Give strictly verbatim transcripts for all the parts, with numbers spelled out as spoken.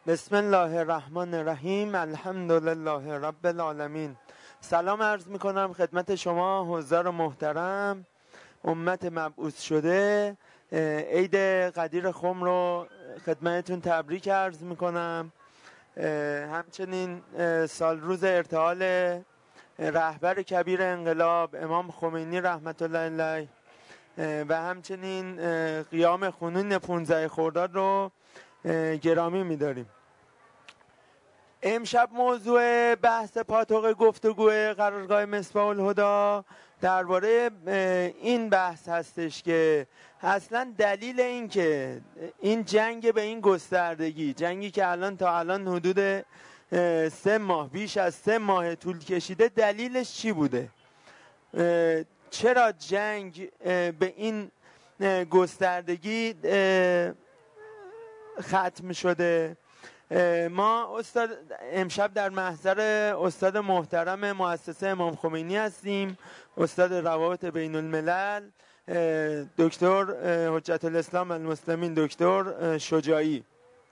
بسم الله الرحمن الرحیم. الحمد لله رب العالمین. سلام عرض می کنم خدمت شما حضار محترم، امت مبعوث شده. عید قدیر خم رو خدمتتون تبریک عرض می کنم. همچنین سال روز ارتحال رهبر کبیر انقلاب امام خمینی رحمت الله علیه و همچنین قیام خونین پانزده خرداد رو گرامی می‌داریم. امشب موضوع بحث پاتوق گفتگو قرارگاه مصباح الهدی درباره این بحث هستش که اصلا دلیل این که این جنگ به این گستردگی، جنگی که الان تا الان حدود سه ماه بیش از سه ماه طول کشیده، دلیلش چی بوده؟ چرا جنگ به این گستردگی ختم شده؟ ما استاد امشب در محضر استاد محترم مؤسسه امام خمینی هستیم، استاد روابط بین الملل دکتر حجت الاسلام المسلمین دکتر شجاعی.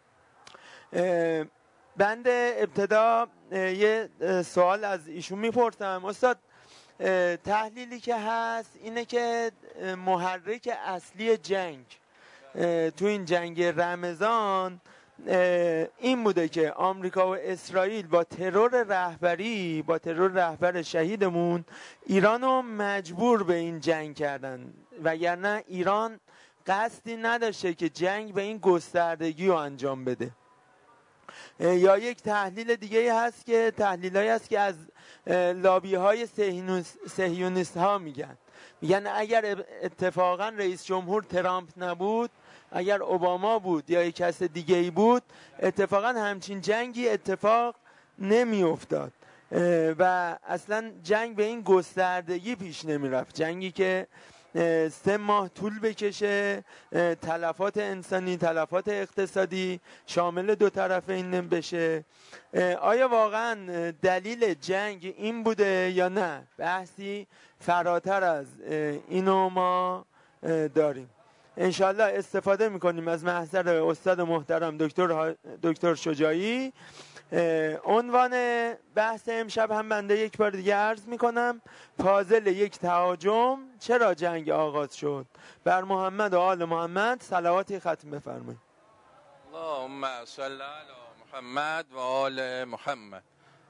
بنده ابتدا یه سوال از ایشون میپرسم. استاد، تحلیلی که هست اینه که محرک اصلی جنگ تو این جنگ رمضان این بوده که آمریکا و اسرائیل با ترور رهبری با ترور رهبر شهیدمون ایرانو مجبور به این جنگ کردن، وگرنه ایران قصدی نداشته که جنگ به این گستردگی رو انجام بده. یا یک تحلیل دیگه هست که تحلیلایی هست که از لابی های صهیونیست ها میگن میگن اگر اتفاقا رئیس جمهور ترامپ نبود، اگر اوباما بود یا یک کس دیگه ای بود، اتفاقا همچین جنگی اتفاق نمی افتاد و اصلا جنگ به این گستردگی پیش نمی رفت. جنگی که سه ماه طول بکشه، تلفات انسانی، تلفات اقتصادی شامل دو طرفین بشه. آیا واقعا دلیل جنگ این بوده یا نه؟ بحثی فراتر از اینو ما داریم. انشالله استفاده میکنیم از محضر استاد محترم دکتر دکتر شجاعی. عنوان بحث امشب هم بنده یک بار دیگه عرض میکنم: پازل یک تهاجم، چرا جنگ آغاز شد؟ بر محمد و آل محمد صلواتی ختم بفرمایید. اللهم صل علی محمد و آل محمد.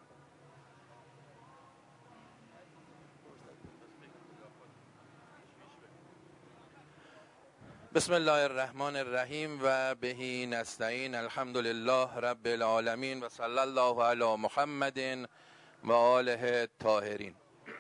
بسم الله الرحمن الرحیم و بهی نستعین. الحمد لله رب العالمین و صلی الله علی محمد و آله الطاهرین.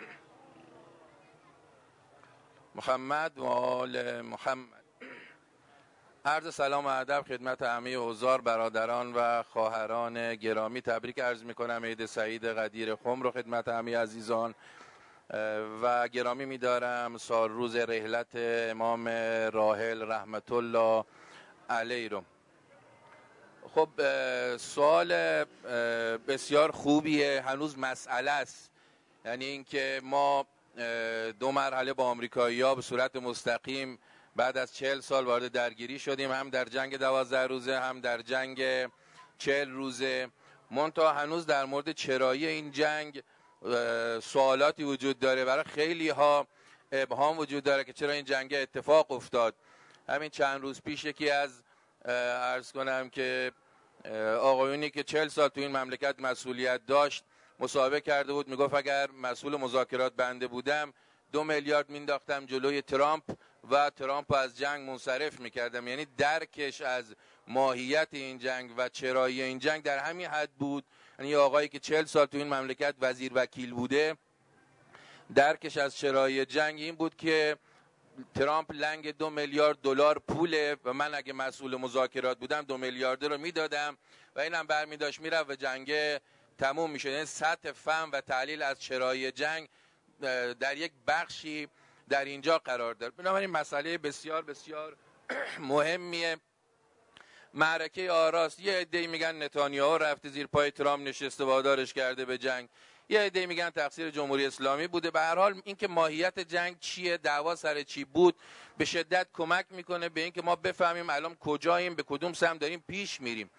محمد و آل محمد. عرض سلام و ادب خدمت همه حضار، برادران و خواهران گرامی. تبریک عرض میکنم عید سعید قدیر خم رو خدمت همه عزیزان و گرامی می‌دارم سال روز رحلت امام راحل رحمت الله علیه رو. خب سوال بسیار خوبیه، هنوز مسئله است. یعنی اینکه ما دو مرحله با آمریکایی‌ها به صورت مستقیم بعد از چهل سال وارد درگیری شدیم، هم در جنگ دوازده روزه هم در جنگ چهل روزه. منتها هنوز در مورد چرایی این جنگ سوالاتی وجود داره. برای خیلی ها ابهام وجود داره که چرا این جنگ اتفاق افتاد. همین چند روز پیش یکی از عرض کنم که آقایونی که چهل سال تو این مملکت مسئولیت داشت مصاحبه کرده بود، میگفت اگر مسئول مذاکرات بنده بودم دو میلیارد مینداختم جلوی ترامپ و ترامپ از جنگ منصرف میکردم. یعنی درکش از ماهیت این جنگ و چرایی این جنگ در همین حد بود. یعنی آقایی که چهل سال تو این مملکت وزیر وکیل بوده، درکش از چرایی جنگ این بود که ترامپ لنگ دو میلیارد دلار پوله و من اگه مسئول مذاکرات بودم دو میلیارد رو میدادم و اینم برمی داشت میرفت و جنگ تموم میشد. یعنی سطح فهم و تحلیل از چرایی جنگ در یک بخشی در اینجا قرار داره. بنابراین مسئله بسیار بسیار مهمیه. معرکه آراست. یه عده‌ای میگن نتانیاهو رفته زیر پای ترامپ نشسته وادارش کرده به جنگ، یه عده‌ای میگن تقصیر جمهوری اسلامی بوده. به هر حال اینکه ماهیت جنگ چیه، دعوا سر چی بود، به شدت کمک میکنه به اینکه ما بفهمیم الان کجاییم، به کدوم سمت داریم پیش میریم.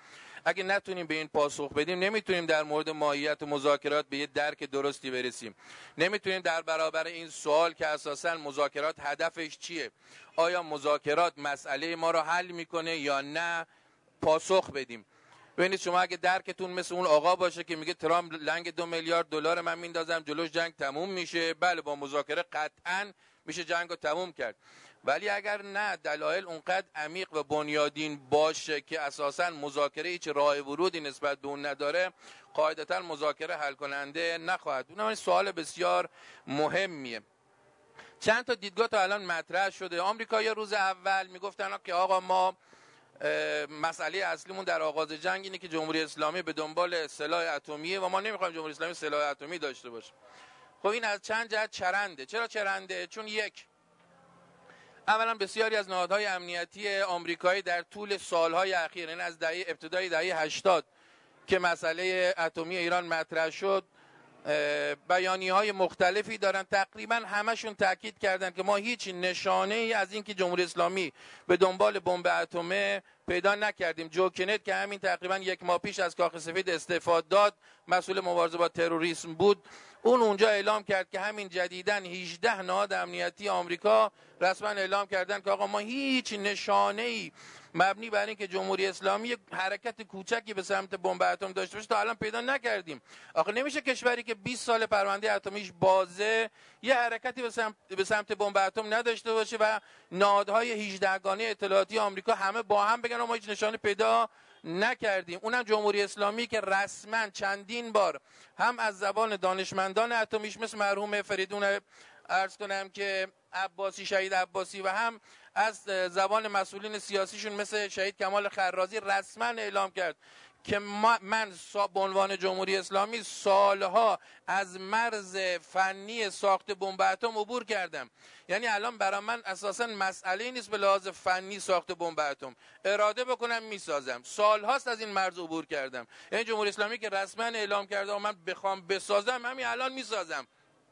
اگه نتونیم به این پاسخ بدیم نمیتونیم در مورد ماهیت مذاکرات به یه درک درستی برسیم. نمیتونیم در برابر این سوال که اساساً مذاکرات هدفش چیه، آیا مذاکرات مسئله ما رو حل میکنه یا نه، پاسخ بدیم. ببینید شما اگه درکتون مثل اون آقا باشه که میگه ترامپ لنگ دو میلیارد دلار من میندازم جلوش جنگ تموم میشه، بله با مذاکره قطعاً میشه جنگ رو تموم کرد. ولی اگر نه دلایل اونقدر عمیق و بنیادین باشه که اساساً مذاکره هیچ راه ورودی نسبت به اون نداره، قاعدتاً مذاکره حل کننده نخواهد. اون سوال بسیار مهمیه. چند تا دیدگاه تا الان مطرح شده. آمریکایی‌ها روز اول میگفتن که آقا ما مسئله اصلیمون در آغاز جنگ اینه که جمهوری اسلامی به دنبال سلاح اتمیه و ما نمیخوایم جمهوری اسلامی سلاح اتمی داشته باشه. خب این از چند جهت چرنده. چرا چرنده؟ چون یک، اولا بسیاری از نهادهای امنیتی آمریکایی در طول سالهای اخیر، یعنی از دهه ابتدای دهه هشتاد که مسئله اتمی ایران مطرح شد، بیانیه‌های مختلفی دارن، تقریبا همشون تاکید کردن که ما هیچ نشانه ای از این که جمهوری اسلامی به دنبال بمب اتمه پیدا نکردیم. جو کنت که همین تقریبا یک ماه پیش از کاخ سفید استعفا داد، مسئول مبارزه با تروریسم بود، اون اونجا اعلام کرد که همین جدیداً هجده نهاد امنیتی آمریکا رسما اعلام کردن که آقا ما هیچ نشانه ای مبنی بر این که جمهوری اسلامی یک حرکت کوچکی به سمت بمب اتم داشته باشه تا الان پیدا نکردیم. آخه نمیشه کشوری که بیست سال پرونده اتمیش بازه یه حرکتی به سمت به سمت بمب اتم نداشته باشه و نهادهای هجده گانه اطلاعاتی آمریکا همه با هم بگن ما هیچ نشانه پیدا نکردیم. اونم جمهوری اسلامی که رسما چندین بار هم از زبان دانشمندان اتمیش مثل مرحوم فریدون عرض کنم که عباسی، شهید عباسی، و هم از زبان مسئولین سیاسیشون مثل شهید کمال خرازی رسما اعلام کرد که من به عنوان جمهوری اسلامی سالها از مرز فنی ساخت بمب اتم عبور کردم. یعنی الان برای من اساسا مسئله نیست به لحاظ فنی ساخت بمب اتم، اراده بکنم میسازم. سالهاست از این مرز عبور کردم. یعنی جمهوری اسلامی که رسما اعلام کرده و من بخوام بسازم همین الان میسازم.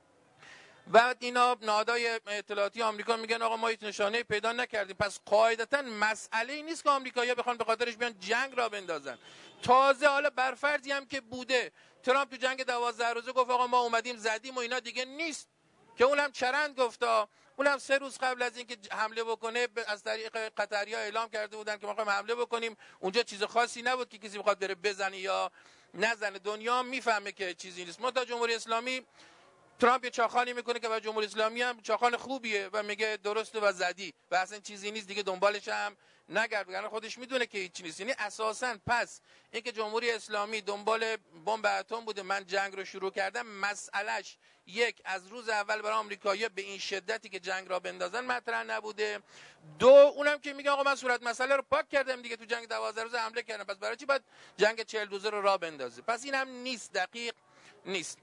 و اینا نهادهای اطلاعاتی آمریکا میگن آقا ما هیچ نشانه پیدا نکردیم. پس قاعدتا مسئله ای نیست که آمریکایی‌ها بخوان به خاطرش بیان جنگ را بندازن. تازه حالا برفرضی هم که بوده، ترامپ تو جنگ دوازده روزه گفت آقا ما اومدیم زدیم و اینا دیگه نیست، که اونم چرند گفتا. اونم سه روز قبل از اینکه حمله بکنه از طریق قطری‌ها اعلام کرده بودن که ما می‌خوایم حمله بکنیم. اونجا چیز خاصی نبود که کسی بخواد بره بزنه یا نزنه. دنیا میفهمه که چیزی نیست. ما تا جمهوری اسلامی، ترامپ یه چاخانی میکنه که برای جمهوری اسلامی هم چاخان خوبیه و میگه درسته و زدی و اصلا چیزی نیست دیگه، دنبالش هم نگرد، یعنی خودش میدونه که هیچ نیست. یعنی اساسا پس اینکه جمهوری اسلامی دنبال بمب اتم بوده من جنگ رو شروع کردم، مسئلهش یک، از روز اول برای آمریکایی‌ها به این شدتی که جنگ را بندازن مطرح نبوده. دو، اونم که میگه آقا من صورت مسئله رو پاک کردم دیگه، تو جنگ دوازده روزه حمله کردم، پس برای چی باید جنگ چهل روزه رو راه بندازه؟ پس اینم نیست، دقیق نیست.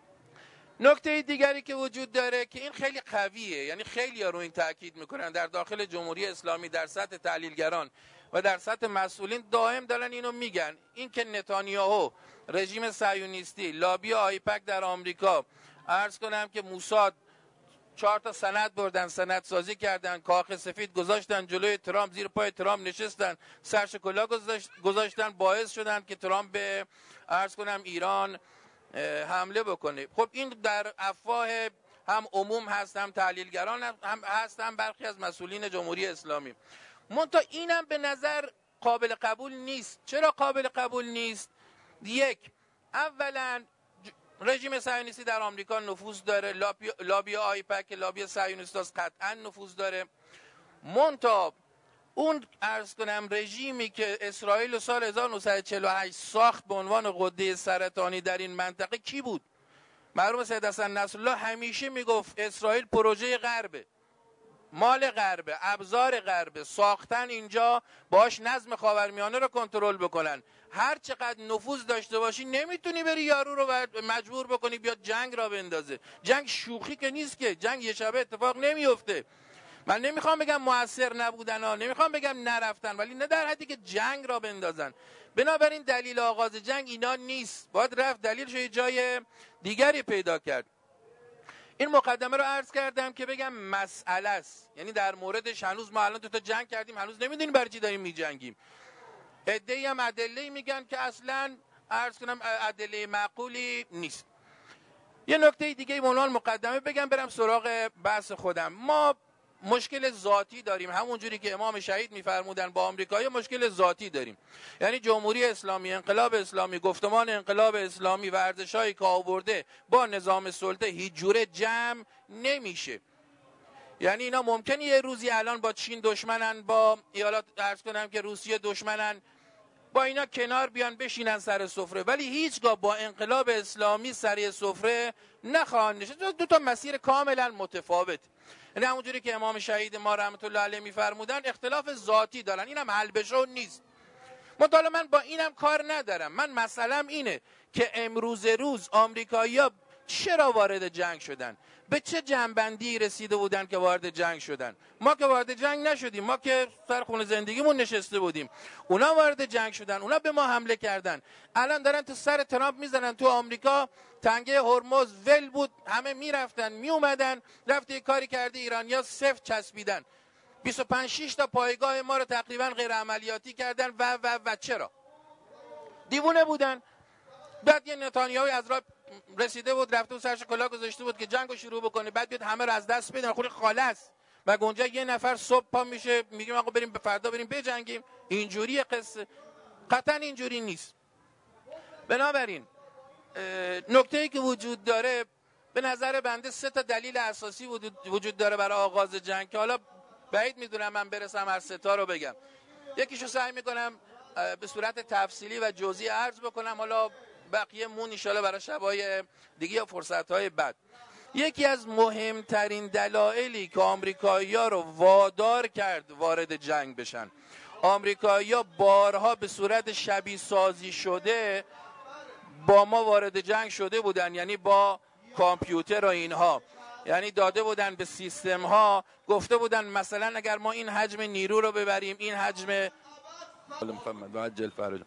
نکته دیگری که وجود داره که این خیلی قویه، یعنی خیلی ها رو این تاکید میکنن در داخل جمهوری اسلامی، در سطح تحلیلگران و در سطح مسئولین دائم دارن اینو میگن، این که نتانیاهو، رژیم صهیونیستی، لابی آیپک در آمریکا، عرض کنم که موساد چهار تا سند بردن، سند سازی کردن، کاخ سفید گذاشتن جلوی ترامپ، زیر پای ترامپ نشستن، سرش کلاه گذاشتن، باعث شدن که ترامپ به عرض کنم ایران حمله بکنه. خب این در افواه هم عموم هست، هم تحلیلگران هم هست، هم برخی از مسئولین جمهوری اسلامی. منتها اینم به نظر قابل قبول نیست. چرا قابل قبول نیست؟ یک، اولا رژیم صهیونیستی در آمریکا نفوذ داره، لابی, لابی آیپک، لابی صهیونیستاست، قطعا نفوذ داره. منتها اون عرض کنم رژیمی که اسرائیل سال هزار و نهصد و چهل و هشت ساخت به عنوان غده سرطانی در این منطقه کی بود؟ مرحوم سید حسن نصرالله همیشه میگفت اسرائیل پروژه غربه، مال غربه، ابزار غربه، ساختن اینجا باش نظم خاورمیانه رو کنترل بکنن. هر چقدر نفوذ داشته باشی نمیتونی بری یارو رو مجبور بکنی بیاد جنگ را بندازه. جنگ شوخی که نیست که، جنگ یه شبه اتفاق نمیفته. من نمیخوام بگم موثر نبودن ها، نمیخوام بگم نرفتن، ولی نه در حدی که جنگ را بندازن. بنابراین دلیل آغاز جنگ اینا نیست، باید رفت دلیلش یه جای دیگری پیدا کرد. این مقدمه رو عرض کردم که بگم مسئله است، یعنی در موردش هنوز ما الان دو تا جنگ کردیم، هنوز نمیدونیم برای چی داریم میجنگیم. عده‌ای هم ادله میگن که اصلا عرض کنم ادله معقولی نیست. یه نکته دیگه به عنوان مقدمه بگم برم سراغ بحث خودم. ما مشکل ذاتی داریم، همون جوری که امام شهید میفرمودن با آمریکایی مشکل ذاتی داریم. یعنی جمهوری اسلامی، انقلاب اسلامی، گفتمان انقلاب اسلامی و ارزش‌هایی که آورده با نظام سلطه هیچ جوره جمع نمیشه. یعنی اینا ممکنه یه روزی الان با چین دشمنن، با ایالات عرض کنم که روسیه دشمنن، با اینا کنار بیان بشینن سر سفره، ولی هیچگاه با انقلاب اسلامی سر سفره نخواهند نشست. دو تا مسیر کاملا متفاوت. یعنی همونجوری که امام شهید ما رحمت الله علیه میفرمودن اختلاف ذاتی دارن، اینم حل بشو نیست. مطالعه من با اینم کار ندارم. من مسئلم اینه که امروز روز آمریکایی‌ها چرا وارد جنگ شدن؟ به چه جنبندی رسیده بودن که وارد جنگ شدن؟ ما که وارد جنگ نشدیم، ما که سر خون زندگیمون نشسته بودیم. اونا وارد جنگ شدن، اونا به ما حمله کردن. الان دارن تو سر ترامپ میزنن. تو آمریکا تنگه هرمز ول بود، همه میرفتن میومدن، رفته کاری کرده ایرانیا سفت چسبیدن. بیست و پنج شش تا پایگاه ما رو تقریبا غیر عملیاتی کردن و و و چرا؟ دیوونه بودن. بعد یه نتانیاهوی از راه رسیده بود، رفته و سرش کلاه گذاشته بود که جنگو شروع بکنه، بعد بیاد همه رو از دست بدن. خود خاله است. و اونجا یه نفر صبح پا میشه میگیم آقا بریم به فردا بریم بجنگیم. اینجوری قصه قطعا اینجوری نیست. بنابراین نکته‌ای که وجود داره به نظر بنده سه تا دلیل اساسی وجود داره برای آغاز جنگ که حالا بعید میدونم من برسم هر سه تا رو بگم. یکیشو سعی میکنم به صورت تفصیلی و جزئی عرض بکنم، حالا بقیه مون ان شاءالله برای شبای دیگه یا فرصت‌های بعد. یکی از مهمترین دلایلی که آمریکایی‌ها رو وادار کرد وارد جنگ بشن، آمریکایی‌ها بارها به صورت شبیه سازی شده با ما وارد جنگ شده بودن، یعنی با کامپیوتر و اینها، یعنی داده بودن به سیستم ها، گفته بودن مثلا اگر ما این حجم نیرو رو ببریم، این حجم محمد عجل فرج.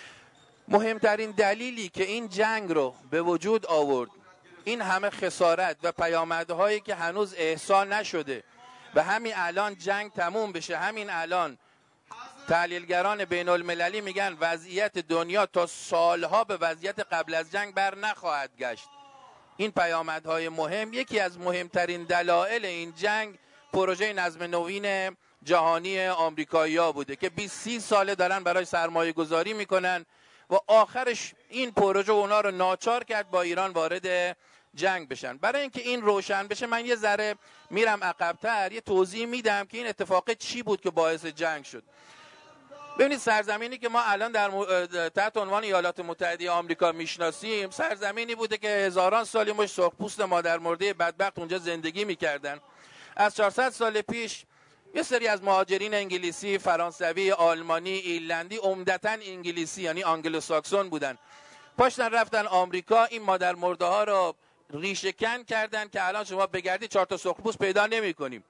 مهمترین دلیلی که این جنگ رو به وجود آورد، این همه خسارت و پیامدهایی که هنوز احصا نشده و همین الان جنگ تموم بشه، همین الان تحلیلگران بین المللی میگن وضعیت دنیا تا سالها به وضعیت قبل از جنگ بر نخواهد گشت. این پیامدهای مهم، یکی از مهمترین دلایل این جنگ پروژه نظم نوین جهانی آمریکایی‌ها بوده که بیست سی ساله دارن برای سرمایه گذاری میکنن و آخرش این پروژه اونا رو ناچار کرد با ایران وارد جنگ بشن. برای اینکه این روشن بشه من یه ذره میرم عقب‌تر، یه توضیح میدم که این اتفاق چی بود که باعث جنگ شد. ببینید سرزمینی که ما الان در م... تحت عنوان ایالات متحده آمریکا میشناسیم، سرزمینی بوده که هزاران سالی مش سرخپوست مادر مرده بدبخت اونجا زندگی میکردن. از چهارصد سال پیش یه سری از مهاجرین انگلیسی، فرانسوی، آلمانی، ایرلندی، عمدتاً انگلیسی یعنی آنگلوساکسون بودن، پاشتن رفتن آمریکا، این مادر مرده ها رو ریشه کن کردن که الان شما بگردی چهار تا سرخپوست پیدا نمی‌کنیم.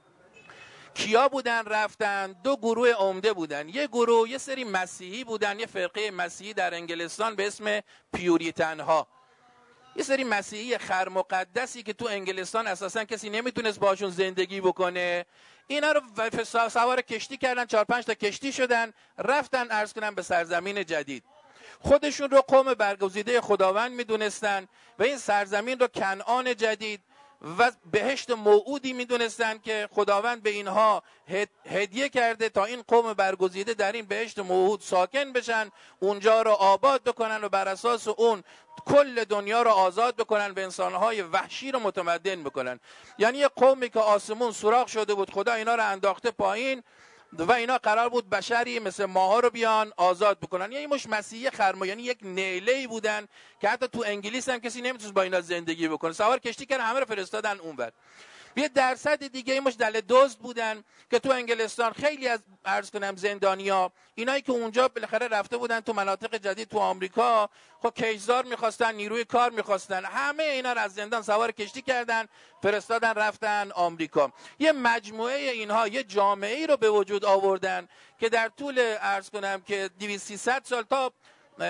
کیا بودن رفتن؟ دو گروه عمده بودن. یه گروه یه سری مسیحی بودن، یه فرقه مسیحی در انگلستان به اسم پیوریتن ها، یه سری مسیحی خرمقدسی که تو انگلستان اساسا کسی نمیتونست باشون زندگی بکنه. اینا رو سوار کشتی کردن، چهار پنج تا کشتی شدن، رفتن عرض کنن به سرزمین جدید. خودشون رو قوم برگزیده خداوند میدونستن و این سرزمین رو کنعان جدید و بهشت موعودی میدونستن که خداوند به اینها هدیه کرده تا این قوم برگزیده در این بهشت موعود ساکن بشن، اونجا رو آباد بکنن و بر اساس اون کل دنیا رو آزاد بکنن، به انسانهای وحشی رو متمدن بکنن. یعنی یه قومی که آسمون سوراخ شده بود، خدا اینا رو انداخته پایین و اینا قرار بود بشری مثل ماها رو بیان آزاد بکنن. یعنی مش مسیحی خرما، یعنی یک نیله‌ای بودن که حتی تو انگلیس هم کسی نمیتونست با اینا زندگی بکنه. سوار کشتی کردن، همه رو فرستادن اونور. یه درصد دیگه مش دل دزد بودن که تو انگلستان خیلی از عرض کنم زندانیا، اینایی که اونجا بالاخره رفته بودن تو مناطق جدید تو آمریکا، خب کشزار میخواستن، نیروی کار میخواستن، همه اینا رو از زندان سوار کشتی کردن فرستادن رفتن آمریکا. یه مجموعه اینها یه جامعه‌ای رو به وجود آوردن که در طول عرض کنم که دویست سیصد سال تا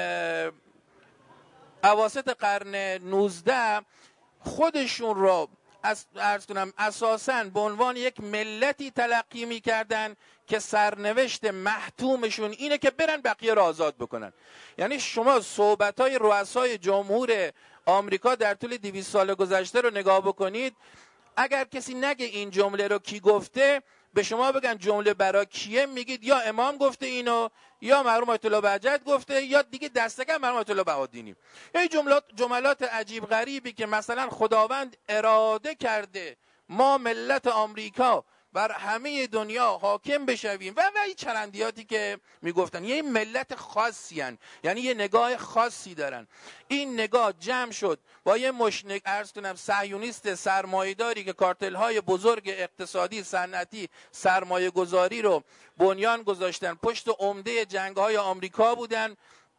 اواسط قرن نوزده خودشون رو از عرض کنم اساساً به عنوان یک ملتی تلقی می‌کردن که سرنوشت محتومشون اینه که برن بقیه رو آزاد بکنن. یعنی شما صحبت‌های رؤسای جمهور آمریکا در طول دویست سال گذشته رو نگاه بکنید، اگر کسی نگه این جمله رو کی گفته، به شما بگن جمله برای کیه، میگید یا امام گفته اینو، یا مرحوم آیت الله بهجت گفته، یا دیگه دستکم مرحوم آیت الله بهادینی. یعنی جملات جملات عجیب غریبی که مثلا خداوند اراده کرده ما ملت آمریکا بر همه دنیا حاکم بشویم و و این چرندیاتی که میگفتن. یه ملت خاصی هن. یعنی یه نگاه خاصی دارن. این نگاه جمع شد با یه مشنگ عرض کنم صهیونیست سرمایه‌داری که کارتل های بزرگ اقتصادی صنعتی سرمایه گذاری رو بنیان گذاشتن، پشت عمده جنگ های آمریکا بودن،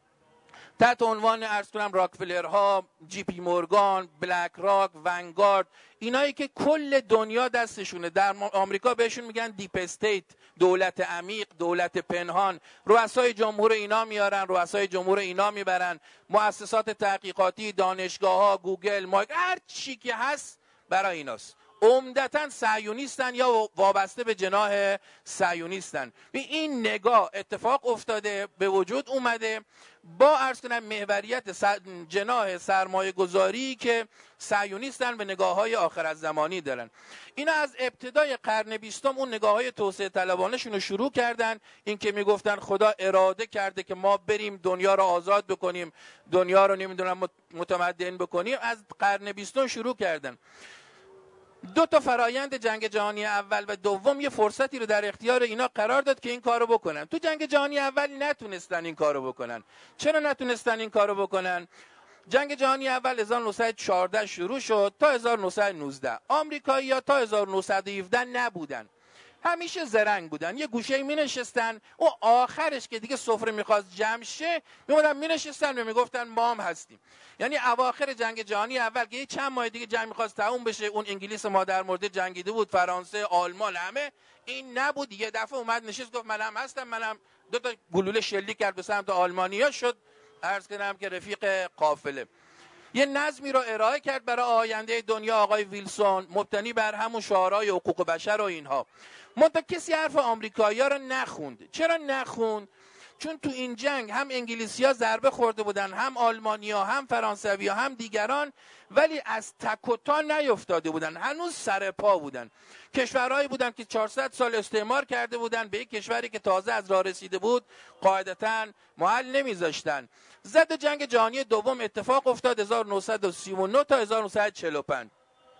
تحت عنوان عرض کنم راکفلرها، جی پی مورگان، بلک راک، ونگارد، اینایی که کل دنیا دستشونه. در آمریکا بهشون میگن دیپ استیت، دولت عمیق، دولت پنهان. رؤسای جمهور اینا میارن، رؤسای جمهور اینا میبرن، مؤسسات تحقیقاتی، دانشگاه‌ها، گوگل، مایک، هر چی که هست برای ایناست. عمدتاً صهیونیستن یا وابسته به جناح صهیونیستن. این نگاه اتفاق افتاده، به وجود اومده با عرض کنم محوریت جناح سرمایه گذاری که صهیونیستن و نگاه های آخرالزمانی دارن. اینا از ابتدای قرن بیستم اون نگاه های توسعه طلبانه‌شون رو شروع کردن، این که میگفتن خدا اراده کرده که ما بریم دنیا رو آزاد بکنیم، دنیا رو نمیدونم متمدن بکنیم. از قرن بیستم شروع کردن. دو تا فرایند جنگ جهانی اول و دوم یه فرصتی رو در اختیار اینا قرار داد که این کارو بکنن. تو جنگ جهانی اول نتونستن این کارو بکنن. چرا نتونستن این کارو بکنن؟ جنگ جهانی اول هزار و نهصد و چهارده شروع شد تا هزار و نهصد و نوزده. آمریکایی‌ها تا هزار و نهصد و هفده نبودن. همیشه زرنگ بودن. یه گوشه می نشستن، او آخرش که دیگه سفره میخواست جمع شه میمودن می نشستن و میگفتن ما هم هستیم. یعنی اواخر جنگ جهانی اول که چند ماه دیگه جنگ میخواست تموم بشه، اون انگلیس مادر مرده جنگیده بود، فرانسه، آلمان، همه این نبود. یه دفعه اومد نشست گفت منم هستم، منم دو تا گلوله شلیک کرد به سمت آلمانیا، شد عرض کنم که رفیق قافله. یه نظمی رو ارائه کرد برای آینده دنیا آقای ویلسون، مبتنی بر همون شعارهای حقوق بشر و اینها. منتها کسی حرف آمریکایی‌ها رو نخوند. چرا نخوند؟ چون تو این جنگ هم انگلیسی‌ها ضربه خورده بودن، هم آلمانی‌ها، هم فرانسوی‌ها، هم دیگران، ولی از تک و تا نیفتاده بودن، هنوز سر پا بودن. کشورهایی بودن که چهارصد سال استعمار کرده بودن به یک کشوری که تازه از راه رسیده بود، قاعدتاً محل نمیذاشتن. ضد جنگ جهانی دوم اتفاق افتاد هزار و نهصد و سی و نه تا هزار و نهصد و چهل و پنج.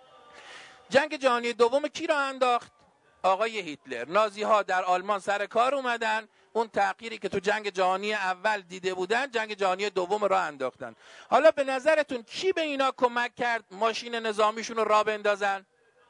جنگ جهانی دوم کی را انداخت؟ آقای هیتلر. نازی ها در آلمان سر کار اومدن، اون تغییری که تو جنگ جهانی اول دیده بودن جنگ جهانی دوم را انداختن. حالا به نظرتون کی به اینا کمک کرد ماشین نظامیشون رو راه بندازن؟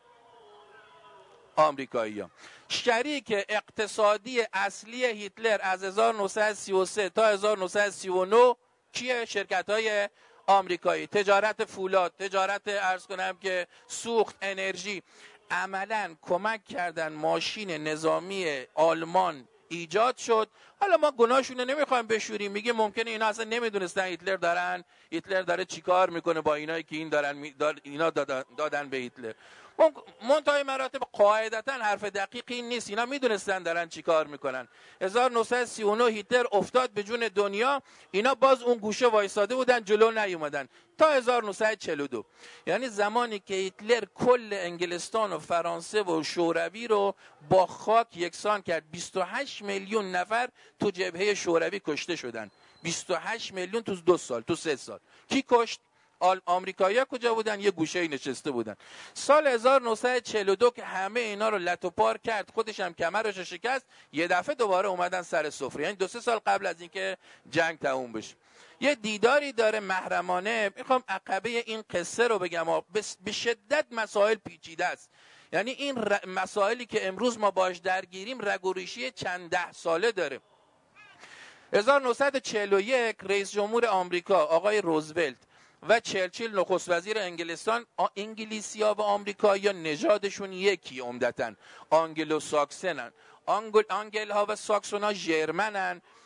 آمریکایی‌ها. شریک اقتصادی اصلی هیتلر از هزار و نهصد و سی و سه تا هزار و نهصد و سی و نه کیه؟ شرکت‌های آمریکایی. تجارت فولاد، تجارت عرض کنم که سوخت، انرژی. عملاً کمک کردن ماشین نظامی آلمان ایجاد شد. حالا ما گناهشون رو نمیخوایم بشوریم، میگه ممکنه اینا اصلا نمیدونستن هیتلر دارن هیتلر داره چیکار میکنه با اینایی که این دارن اینا دادن, دادن به هیتلر. منتهای مراتب قاعدتا حرف دقیقی نیست، اینا میدونستن دارن چیکار میکنن. هزار و نهصد و سی و نه هیتلر افتاد به جون دنیا، اینا باز اون گوشه وایساده بودن، جلو نیومدن تا هزار و نهصد و چهل و دو. یعنی زمانی که هیتلر کل انگلستان و فرانسه و شوروی رو با خاک یکسان کرد، بیست و هشت میلیون نفر تو جبهه شوروی کشته شدن. بیست و هشت میلیون تو دو سال، تو سه سال. کی کشت؟ آمریکایی‌ها کجا بودن؟ یه گوشه‌ای نشسته بودن. سال هزار و نهصد و چهل و دو که همه اینا رو لت و پار کرد، خودش هم کمرش شکست، یه دفعه دوباره اومدن سر سفره. یعنی دو سه سال قبل از اینکه جنگ تموم بشه. یه دیداری داره محرمانه، میخوام عقبه این قصه رو بگم، به شدت مسائل پیچیده است. یعنی این مسائلی که امروز ما باش درگیریم رگ و ریشه چند ده ساله داره. هزار و نهصد و چهل و یک رئیس جمهور آمریکا آقای روزولت و چرچیل نخست وزیر انگلستان، انگلیسی‌ها و آمریکایی‌ها نژادشون یکی، عمدتاً آنگلو ساکسنن. آنگل آنگل ها و ساکسون ها ژرمنن.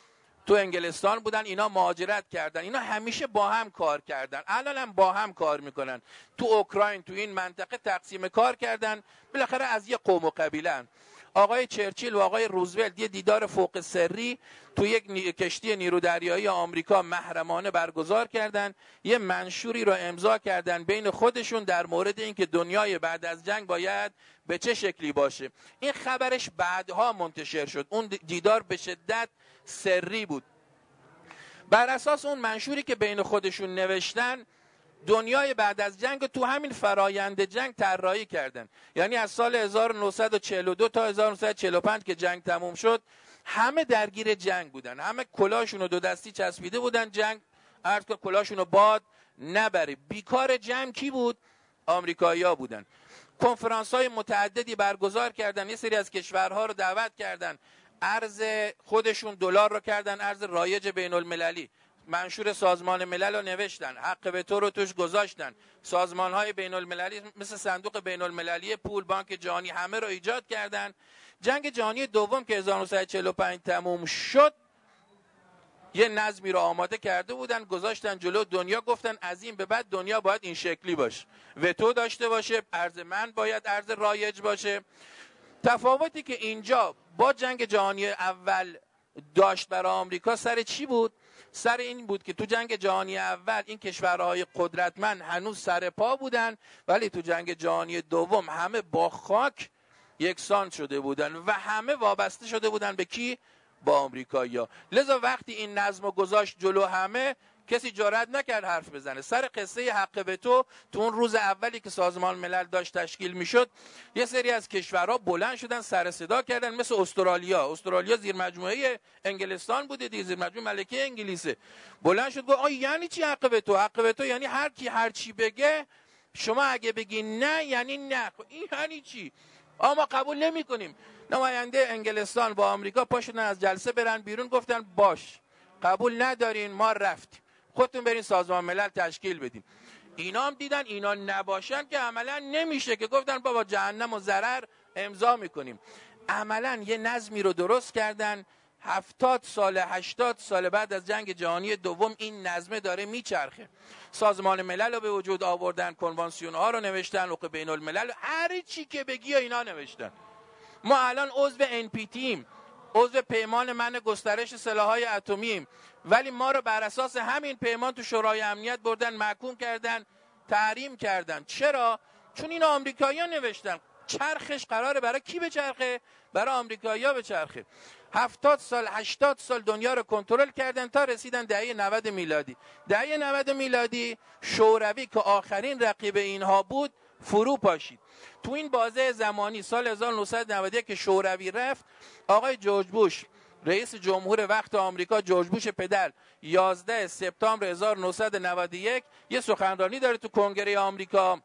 تو انگلستان بودن، اینا مهاجرت کردن، اینا همیشه با هم کار کردن، الان هم با هم کار میکنن. تو اوکراین تو این منطقه تقسیم کار کردن، بالاخره از یه قوم و قبیله‌ان. آقای چرچیل و آقای روزولت یه دیدار فوق سری تو یک نی... کشتی نیرو دریایی آمریکا محرمانه برگزار کردن، یه منشوری رو امضا کردن بین خودشون در مورد اینکه دنیای بعد از جنگ باید به چه شکلی باشه. این خبرش بعدها منتشر شد. اون دیدار به شدت سری بود. بر اساس اون منشوری که بین خودشون نوشتن، دنیای بعد از جنگ تو همین فرایند جنگ طراحی کردن. یعنی از سال هزار و نهصد و چهل و دو تا هزار و نهصد و چهل و پنج که جنگ تموم شد، همه درگیر جنگ بودن، همه کلاشون رو دو دستی چسبیده بودن، جنگ عرض که کلاشون رو باد نبره. بیکار جنگ کی بود؟ آمریکایی‌ها بودن. کنفرانس های متعددی برگزار کردن، یه سری از کشورها رو دعوت کردن، ارز خودشون دلار رو کردن ارز رایج بین المللی، منشور سازمان ملل رو نوشتن، حق به تو رو توش گذاشتن، سازمان های بین المللی مثل صندوق بین المللی پول، بانک جهانی، همه رو ایجاد کردن. جنگ جهانی دوم که هزار و نهصد و چهل و پنج تموم شد، یه نظمی رو آماده کرده بودن، گذاشتن جلو دنیا، گفتن از این به بعد دنیا باید این شکلی باشه، وتو داشته باشه، ارز من باید ارز رایج باشه. تفاوتی که اینجا با جنگ جهانی اول داشت برای آمریکا سر چی بود؟ سر این بود که تو جنگ جهانی اول این کشورهای قدرتمند هنوز سر پا بودن، ولی تو جنگ جهانی دوم همه با خاک یکسان شده بودن و همه وابسته شده بودن به کی؟ با آمریکایی‌ها. لذا وقتی این نظم گذاشت جلو همه، کسی جرئت نکرد حرف بزنه. سر قصه حق به تو، تو اون روز اولی که سازمان ملل داشت تشکیل میشد، یه سری از کشورها بلند شدن سر صدا کردن، مثل استرالیا. استرالیا زیر مجموعه انگلستان بوده دیگه، زیر مجموعه ملکه انگلیسه. بلند شد گفت آ یعنی چی حق به تو؟ حق به تو یعنی هر کی هر چی بگه، شما اگه بگی نه یعنی نه. این یعنی چی؟ آ ما قبول نمی‌کنیم. نماینده انگلستان با آمریکا پاشدن از جلسه برن بیرون، گفتن باش، قبول ندارین، ما رفتیم، خودتون برین سازمان ملل تشکیل بدین. اینا هم دیدن اینا نباشن که عملا نمیشه، که گفتن بابا جهنم و ضرر امضا میکنیم. عملا یه نظمی رو درست کردن. هفتاد سال هشتاد سال بعد از جنگ جهانی دوم این نظمه داره میچرخه. سازمان ملل رو به وجود آوردن، کنوانسیون ها رو نوشتن، حقوق بین الملل، هر چی که بگی اینا نوشتن. ما الان عضو ان پی تیم، عضو پیمان منع گسترش سلاح‌های اتمیم، ولی ما رو بر اساس همین پیمان تو شورای امنیت بردن محکوم کردن، تحریم کردن. چرا؟ چون این آمریکایی‌ها نوشتن. چرخش قراره برای کی بچرخه؟ برای آمریکایی‌ها بچرخه. هفتاد سال هشتاد سال دنیا رو کنترل کردن تا رسیدن دهه نود میلادی. دهه نود میلادی شوروی که آخرین رقیب اینها بود فرو پاشید. تو این بازه زمانی سال هزار و نهصد و نود و یک که شوروی رفت، آقای جورج بوش رئیس جمهور وقت آمریکا، جورج بوش پدر، یازده سپتامبر هزار و نهصد و نود و یک یه سخنرانی داره تو کنگره آمریکا.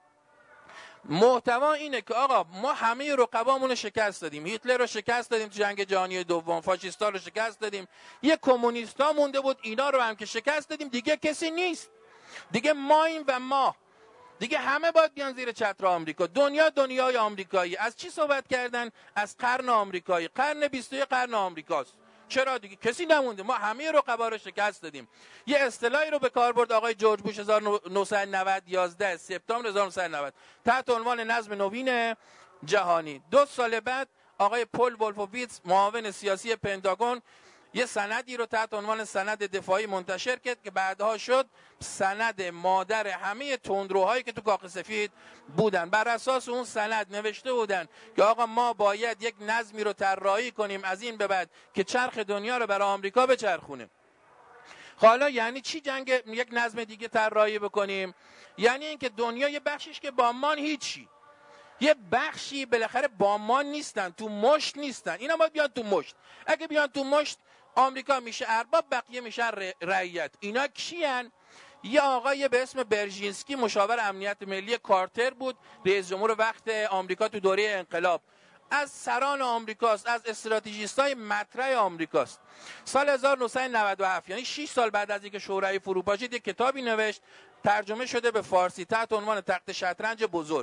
محتوا اینه که آقا ما همه رقبامون رو شکست دادیم، هیتلر رو شکست دادیم تو جنگ جهانی دوم، فاشیستا رو شکست دادیم، یه کمونیستا مونده بود، اینا رو هم که شکست دادیم، دیگه کسی نیست، دیگه ماییم و ما دیگه همه باید بیان زیر چتر آمریکا. دنیا دنیای آمریکایی. از چی صحبت کردن؟ از قرن آمریکایی. قرن بیست و یک قرن آمریکاست. چرا دیگه کسی نمونده، ما همه رقبا رو شکست دادیم. یه اصطلاحی رو به کار برد آقای جورج بوش هزار و نهصد و نود، یازده سپتامبر هزار و نهصد و نود تحت عنوان نظم نوین جهانی. دو سال بعد آقای پل ولفوویتز معاون سیاسی پنتاگون یه سندی رو تحت عنوان سند دفاعی منتشر کرد که بعدها شد سند مادر همه تندروهایی که تو کاخ سفید بودن. بر اساس اون سند نوشته بودن که آقا ما باید یک نظمی رو طراحی کنیم از این به بعد که چرخ دنیا رو برای آمریکا بچرخونه. حالا یعنی چی جنگ یک نظم دیگه طراحی بکنیم؟ یعنی اینکه دنیا یه بخشش که با ما هیچی، یه بخشی بالاخره با ما نیستن، تو مشت نیستن، اینا باید بیان تو مشت. اگه بیان تو مشت، آمریکا میشه ارباب، بقیه میشن رعیت. اینا کیان؟ یه آقای به اسم برژینسکی، مشاور امنیت ملی کارتر بود، رئیس جمهور وقت آمریکا تو دوره انقلاب، از سران آمریکاست، از استراتژیستای مطرح آمریکاست. سال هزار و نهصد و نود و هفت یعنی شش سال بعد از اینکه شوروی فرو پاشید، یک کتابی نوشت، ترجمه شده به فارسی تحت عنوان تخت شطرنج بزرگ.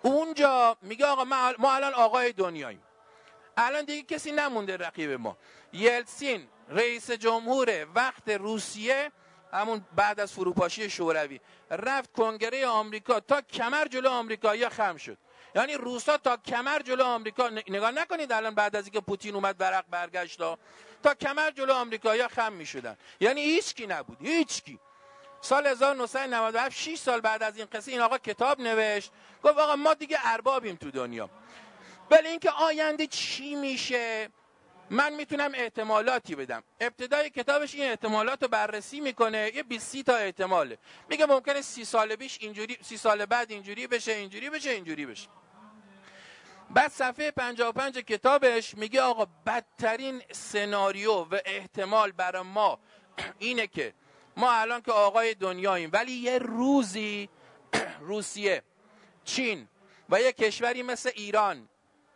اونجا میگه آقا ما الان آقای دنیاییم، الان دیگه کسی نمونده رقیب ما. یلتسین رئیس جمهور وقت روسیه، همون بعد از فروپاشی شوروی، رفت کنگره آمریکا تا کمر جلو آمریکایی‌ها خم شد. یعنی روسا تا کمر جلو آمریکا، نگاه نکنید الان بعد از اینکه پوتین اومد ورق برگشت، تا کمر جلو آمریکایی‌ها خم می‌شدن. یعنی هیچکی نبود، هیچکی. سال هزار و نهصد و نود و هفت، شش سال بعد از این قصه، این آقا کتاب نوشت، گفت آقا ما دیگه اربابیم تو دنیا. ولی اینکه آینده چی میشه من میتونم احتمالاتی بدم. ابتدای کتابش این احتمالات رو بررسی میکنه، یه بیست تا احتماله. میگه ممکنه سی سال بیش اینجوری، سی سال بعد اینجوری بشه، اینجوری بشه، اینجوری بشه. بعد صفحه پنجاه و پنج کتابش میگه آقا بدترین سناریو و احتمال برای ما اینه که ما الان که آقای دنیاییم، ولی یه روزی روسیه، چین و یه کشوری مثل ایران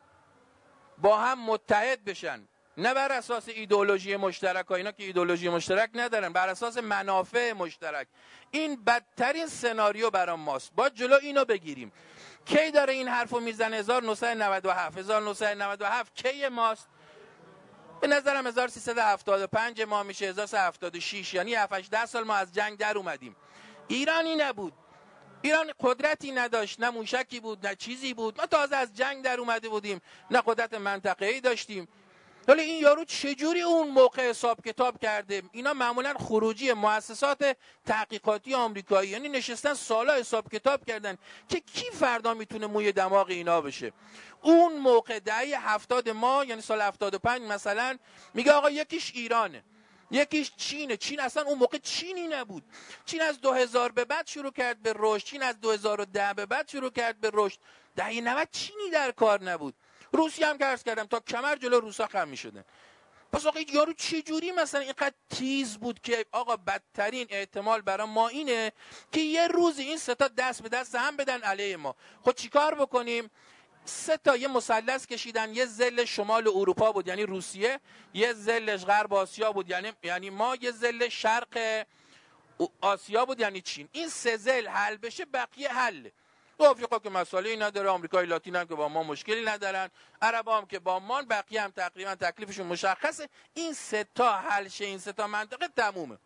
با هم متحد بشن، نه بر اساس ایدئولوژی مشترک ها، اینا که ایدئولوژی مشترک ندارن، بر اساس منافع مشترک. این بدترین سناریو برای ماست، باید جلو اینو بگیریم. کی داره این حرفو میزنه؟ هزار و نهصد و نود و هفت. هزار و نهصد و نود و هفت کی ماست؟ به نظرم هزار و سیصد و هفتاد و پنج ما میشه، هزار و سیصد و هفتاد و شش، یعنی هفت هشت سال ما از جنگ در اومدیم. ایرانی نبود، ایران قدرتی نداشت، نه موشکی بود نه چیزی بود، ما تازه از جنگ در اومده بودیم، نه قدرت منطقه‌ای داشتیم. ولی این یارو چجوری اون موقع حساب کتاب کرده؟ اینا معمولا خروجی مؤسسات تحقیقاتی آمریکایی، یعنی نشستن سالا حساب کتاب کردن که کی فردا میتونه موی دماغ اینا بشه. اون موقع دهه هفتاد ما، یعنی سال هفتاد و پنج مثلا، میگه آقا یکیش ایرانه، یکیش چینه. چین اصلا اون موقع چینی نبود. چین از دو هزار به بعد شروع کرد به رشد، چین از دو هزار و ده به بعد شروع کرد به رشد. دهه نود چینی در کار نبود. روسیه هم که عرض کردم تا کمر جلو روسا خم می‌شدن. پس آقا یارو چه جوری مثلا اینقدر تیز بود که آقا بدترین احتمال برای ما اینه که یه روز این سه تا دست به دست هم بدن علیه ما. خب چیکار بکنیم؟ سه تا یه مثلث کشیدن، یه ضلع شمال اروپا بود یعنی روسیه، یه ضلعش غرب آسیا بود یعنی یعنی ما، یه ضلع شرق آسیا بود یعنی چین. این سه ضلع حل بشه بقیه حل. آفریقا که مسئله نداره، آمریکای لاتین هم که با ما مشکلی ندارن، عرب هم که با ما، بقیه هم تقریبا تکلیفشون مشخصه. این سه تا حل شه، این سه تا منطقه تمومه.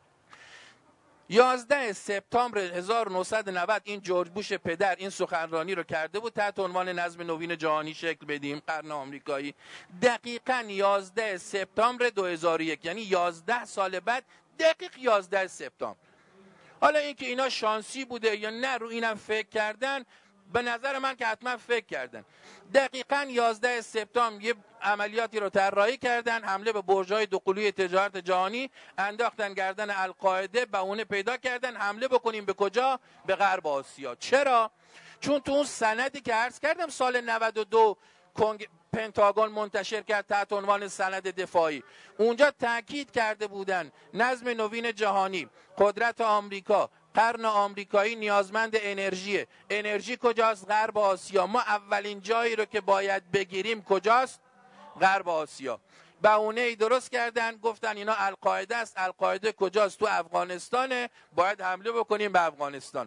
یازده سپتامبر هزار و نهصد و نود این جورج بوش پدر این سخنرانی رو کرده بود تحت عنوان نظم نوین جهانی شکل بدیم، قرن آمریکایی. دقیقاً یازده سپتامبر دو هزار و یک، یعنی یازده سال بعد، دقیق یازده سپتامبر. حالا اینکه اینا شانسی بوده یا نه رو اینم فکر کردن، به نظر من که حتما فکر کردن. دقیقاً یازده سپتامبر یه عملیاتی رو طراحی کردن، حمله به برج‌های دوقلوی تجارت جهانی، انداختن گردن القاعده، بهونه پیدا کردن حمله بکنیم به کجا؟ به غرب آسیا. چرا؟ چون تو اون سندی که عرض کردم سال نود و دو کنگ... پنتاگون منتشر کرد تحت عنوان سند دفاعی، اونجا تاکید کرده بودن نظم نوین جهانی، قدرت آمریکا، قرن آمریکایی نیازمند انرژیه. انرژی کجاست؟ غرب آسیا. ما اولین جایی رو که باید بگیریم کجاست؟ غرب آسیا. بهونه ای درست کردن، گفتن اینا القاعده است. القاعده کجاست؟ تو افغانستانه، باید حمله بکنیم به افغانستان.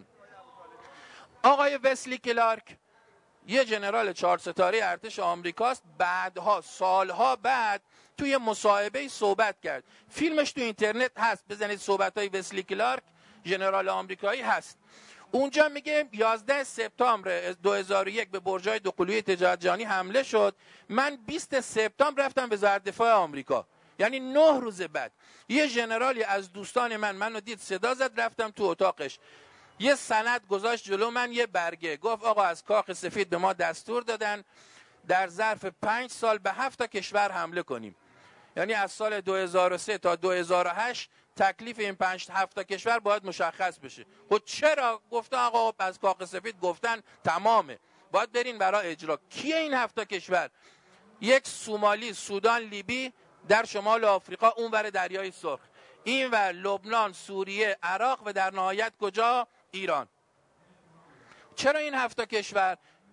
آقای وسلی کلارک یه جنرال چهار ستاره ارتش آمریکاست، بعدها سالها بعد توی مصاحبه صحبت کرد، فیلمش تو اینترنت هست، بزنید صحبت‌های وسلی کلارک ژنرال آمریکایی هست. اونجا میگه یازده سپتامبر دو هزار و یک به برج‌های دوقلوی تجارت جهانی حمله شد. من بیست سپتامبر رفتم وزارت دفاع آمریکا، یعنی نه روز بعد. یه ژنرالی از دوستان من منو دید، صدا زد، رفتم تو اتاقش، یه سند گذاشت جلو من، یه برگه، گفت آقا از کاخ سفید به ما دستور دادن در ظرف پنج سال به هفت تا کشور حمله کنیم. یعنی از سال دو هزار و سه تا دو هزار و هشت تکلیف این پنج هفت تا کشور باید مشخص بشه. خب چرا؟ گفتن آقا از کاخ سفید گفتن تمامه، باید برین برای اجرا. کیه این هفت تا کشور؟ یک سومالی، سودان، لیبی در شمال آفریقا اونور دریای سرخ، اینور لبنان، سوریه، عراق و در نهایت کجا؟ ایران. چرا این هفت تا کشور؟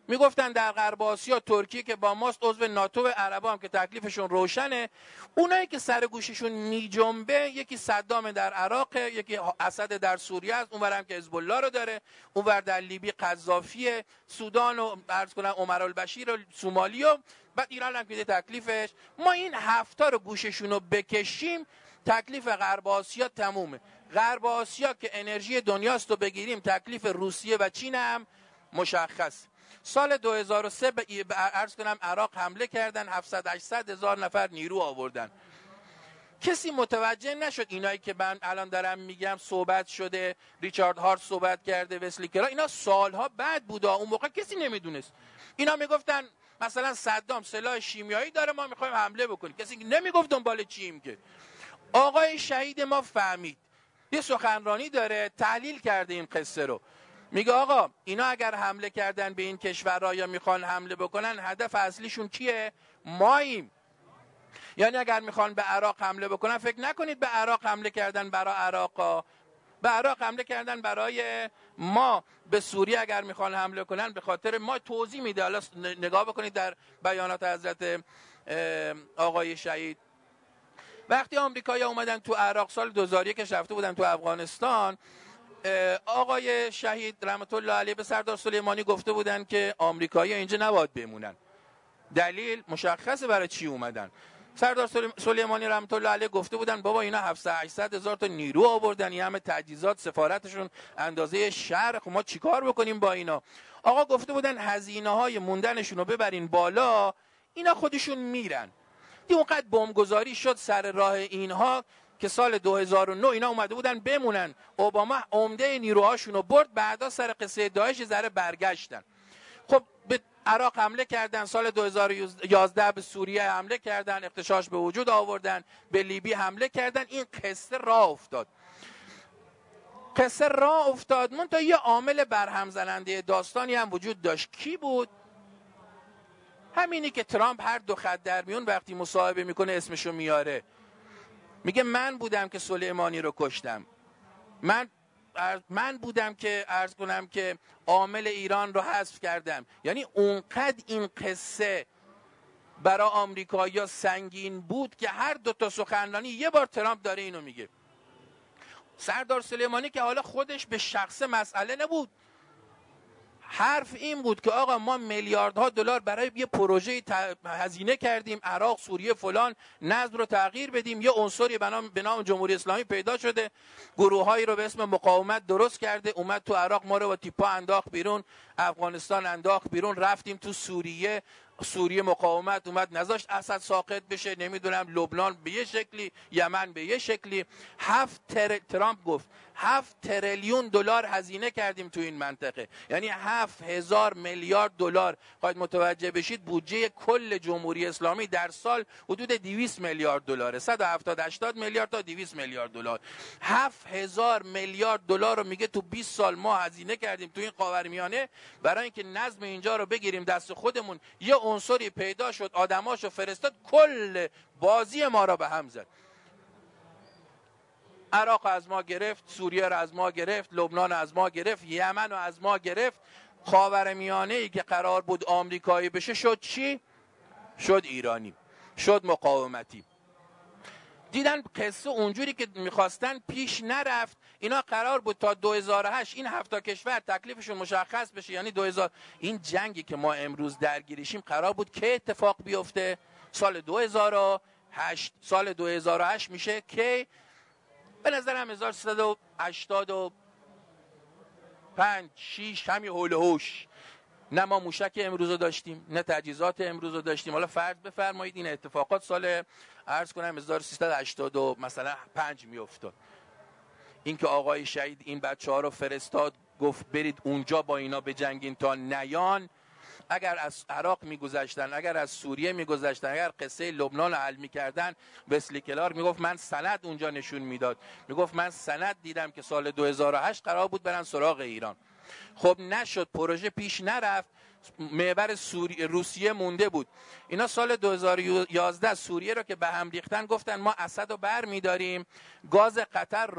میگفتن در غرب آسیا ترکیه که با ماست عضو ناتو، عربا هم که تکلیفشون روشنه. اونایی که سر گوششون میجنبه، یکی صدام در عراق، یکی اسد در سوریه است، اونور هم که حزب الله رو داره، اونور در لیبی قذافی، سودان و عرض کنم عمر البشیر و سومالی و بعد ایران هم که تکلیفش. ما این هفتا رو گوششون رو بکشیم تکلیف غرب آسیا تمومه. غرب آسیا که انرژی دنیاست رو بگیریم، تکلیف روسیه و چین هم مشخص. سال دو هزار و سه به عرض کنم عراق حمله کردن، هفتصد هشتصد هزار نفر نیرو آوردن. کسی متوجه نشد اینایی که من الان دارم میگم صحبت شده، ریچارد هارت صحبت کرده، وسلی کرا، اینا سالها بعد بوده، اون موقع کسی نمیدونست. اینا میگفتن مثلا صدام سلاح شیمیایی داره ما میخوایم حمله بکنیم، کسی نمیگفت دنبال چیم. که آقای شهید ما فهمید، یه سخنرانی داره، تحلیل کرده این قصه رو، میگه آقا اینا اگر حمله کردن به این کشورها یا میخوان حمله بکنن، هدف اصلیشون کیه؟ ماییم. یعنی اگر میخوان به عراق حمله بکنن، فکر نکنید به عراق حمله کردن برای عراقا، به عراق حمله کردن برای ما. به سوریه اگر میخوان حمله کنن به خاطر ما. توضیح میده، حالا نگاه بکنید در بیانات حضرت آقای شهید. وقتی آمریکایی‌ها اومدن تو عراق سال دو هزار و یک رفته بودن تو افغانستان، آقای شهید رحمت الله علیه به سردار سلیمانی گفته بودن که آمریکایی‌ها اینجا نباید بمونن. دلیل مشخصه برای چی اومدن. سردار سلیمانی رحمت الله علیه گفته بودن بابا اینا هفتصد هشتصد هزار تا نیرو آوردن، این همه تجهیزات، سفارتشون اندازه شهر، خب ما چیکار بکنیم با اینا؟ آقا گفته بودن هزینه‌های موندنشون رو ببرین بالا، اینا خودشون میرن. دی اونقدر بمبگذاری شد سر راه اینها که سال دو هزار و نه اینا اومده بودن بمونن. اوباما عمده نیروهاشون رو برد، بعدا سر قصه داعش ذره برگشتن. خب به عراق حمله کردن، سال دو هزار و یازده به سوریه حمله کردن، اغتشاش به وجود آوردن، به لیبی حمله کردن. این قصه راه افتاد. قصه راه افتاد منتها یه عامل برهم زننده داستانی هم وجود داشت. کی بود؟ همینی که ترامپ هر دو خط در میون وقتی مصاحبه میکنه اسمشو میاره، میگه من بودم که سلیمانی رو کشتم، من من بودم که عرض کنم که عامل ایران رو حذف کردم. یعنی اونقدر این قصه برای آمریکایی‌ها سنگین بود که هر دو تا سخنرانی یه بار ترامپ داره اینو میگه. سردار سلیمانی که حالا خودش به شخص مسئله نبود، حرف این بود که آقا ما میلیاردها دلار برای یه پروژه هزینه کردیم، عراق، سوریه، فلان، نظم رو تغییر بدیم. یه عنصری به نام به نام جمهوری اسلامی پیدا شده، گروهایی رو به اسم مقاومت درست کرده، اومد تو عراق ما رو با تیپا انداخت بیرون، افغانستان انداخت بیرون، رفتیم تو سوریه، سوریه مقاومت اومد نذاشت اسد ساقط بشه، نمیدونم لبنان به یه شکلی، یمن به یه شکلی. هفت تر... ترامپ گفت هفت تریلیون دلار هزینه کردیم تو این منطقه، یعنی هفت هزار میلیارد دلار. خواهید متوجه بشید بودجه کل جمهوری اسلامی در سال حدود دویست میلیارد دلاره، صد و هفتاد هشتاد میلیارد تا دویست میلیارد دلار. هفت هزار میلیارد دلار رو میگه تو بیست سال ما هزینه کردیم تو این خاورمیانه برای اینکه نظم اینجا رو بگیریم دست خودمون. یه عنصری پیدا شد، آدماشو فرستاد، کل بازی ما را به هم زد. عراق از ما گرفت، سوریه را از ما گرفت، لبنان از ما گرفت، یمن رو از ما گرفت. خاورمیانه ای که قرار بود آمریکایی بشه شد چی؟ شد ایرانی، شد مقاومتی. دیدن قصه اونجوری که میخواستن پیش نرفت. اینا قرار بود تا دو هزار و هشت این هفت تا کشور تکلیفشون مشخص بشه، یعنی دو هزار این جنگی که ما امروز درگیرشیم قرار بود که اتفاق بیفته سال دو هزار و هشت. سال دو هزار و هشت میشه که به نظرم هزار و سیصد و هشتاد و پنج شش همین هول و هوش. نه ما موشک امروز رو داشتیم، نه تجهیزات امروز رو داشتیم. حالا فرض بفرمایید این اتفاقات سال عرض کنم هزار و سیصد و هشتاد و مثلا پنج میافتاد. این که آقای شهید این بچه‌ها رو فرستاد گفت برید اونجا با اینا بجنگین تا نیان. اگر از عراق میگذشتن، اگر از سوریه میگذشتن، اگر قصه لبنان رو حل میکردن، وسلی کلار میگفت من سند اونجا نشون میداد، میگفت من سند دیدم که سال دو هزار و هشت قرار بود برن سراغ ایران. خب نشد، پروژه پیش نرفت، محور سوریه روسیه مونده بود. اینا سال دو هزار و یازده سوریه رو که به هم ریختن گفتن ما اسد رو بر میداریم، گاز قطر رو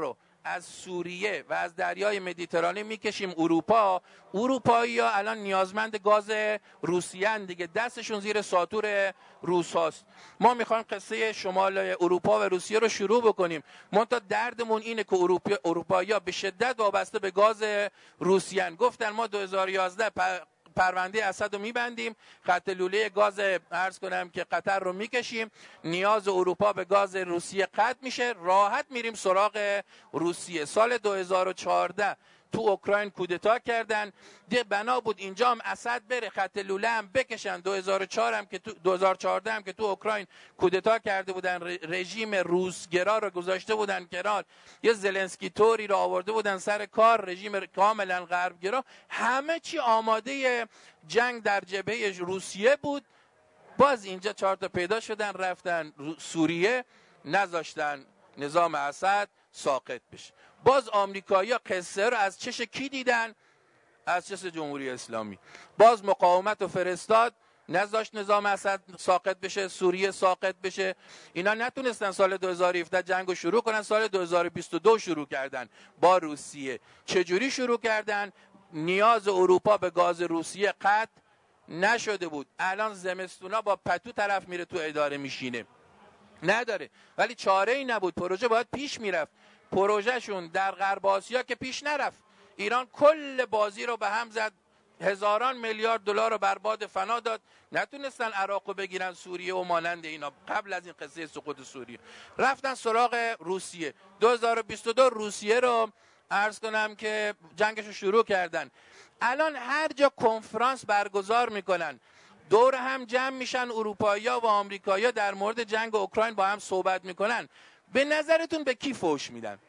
از سوریه و از دریای مدیترانه میکشیم اروپا، اروپایی ها الان نیازمند گاز روسیه اند دیگه، دستشون زیر ساطور روس هاست. ما میخوایم قصه شمال اروپا و روسیه رو شروع بکنیم، منتها دردمون اینه که اروپایی ها به شدت وابسته به گاز روسیه اند. گفتن ما دو هزار و یازده پرونده اسد رو میبندیم، خط لوله گاز عرض کنم که قطر رو میکشیم، نیاز اروپا به گاز روسیه قطع میشه، راحت میریم سراغ روسیه. سال دو هزار و چهارده تو اوکراین کودتا کردن، ده بنا بود اینجا هم اسد بره، خط لوله هم بکشن. دو هزار و چهار هم که تو دو هزار و چهارده هم که تو اوکراین کودتا کرده بودن، رژیم روسگرا رو گذاشته بودن کنار، یه زلنسکی توری رو آورده بودن سر کار، رژیم کاملا غربگرا، همه چی آماده جنگ در جبهه روسیه بود. باز اینجا چهار تا پیدا شدن رفتن سوریه، نذاشتن نظام اسد ساقط بشه. باز آمریکایی‌ها قصه رو از چش کی دیدن؟ از چش جمهوری اسلامی. باز مقاومت و فرستاد، نذاشت نظام اسد ساقط بشه، سوریه ساقط بشه. اینا نتونستن سال دو هزار و هفده جنگو شروع کنن، سال دو هزار و بیست و دو شروع کردن با روسیه. چجوری شروع کردن؟ نیاز اروپا به گاز روسیه قطع نشده بود، الان زمستونا با پتو طرف میره تو اداره میشینه، نداره، ولی چاره ای نبود، پروژه باید پیش میرفت. پروژهشون در غرب آسیا که پیش نرفت، ایران کل بازی رو به هم زد، هزاران میلیارد دلار رو برباد فنا داد، نتونستن عراق رو بگیرن، سوریه و مانند اینا. قبل از این قصه سقوط سوریه رفتن سراغ روسیه. دو هزار و بیست و دو روسیه رو عرض کنم که جنگش رو شروع کردن. الان هر جا کنفرانس برگزار میکنن، دور هم جمع میشن اروپایی‌ها و آمریکایی‌ها در مورد جنگ اوکراین با هم صحبت میکنن. به نظرتون به کی فوش میدن؟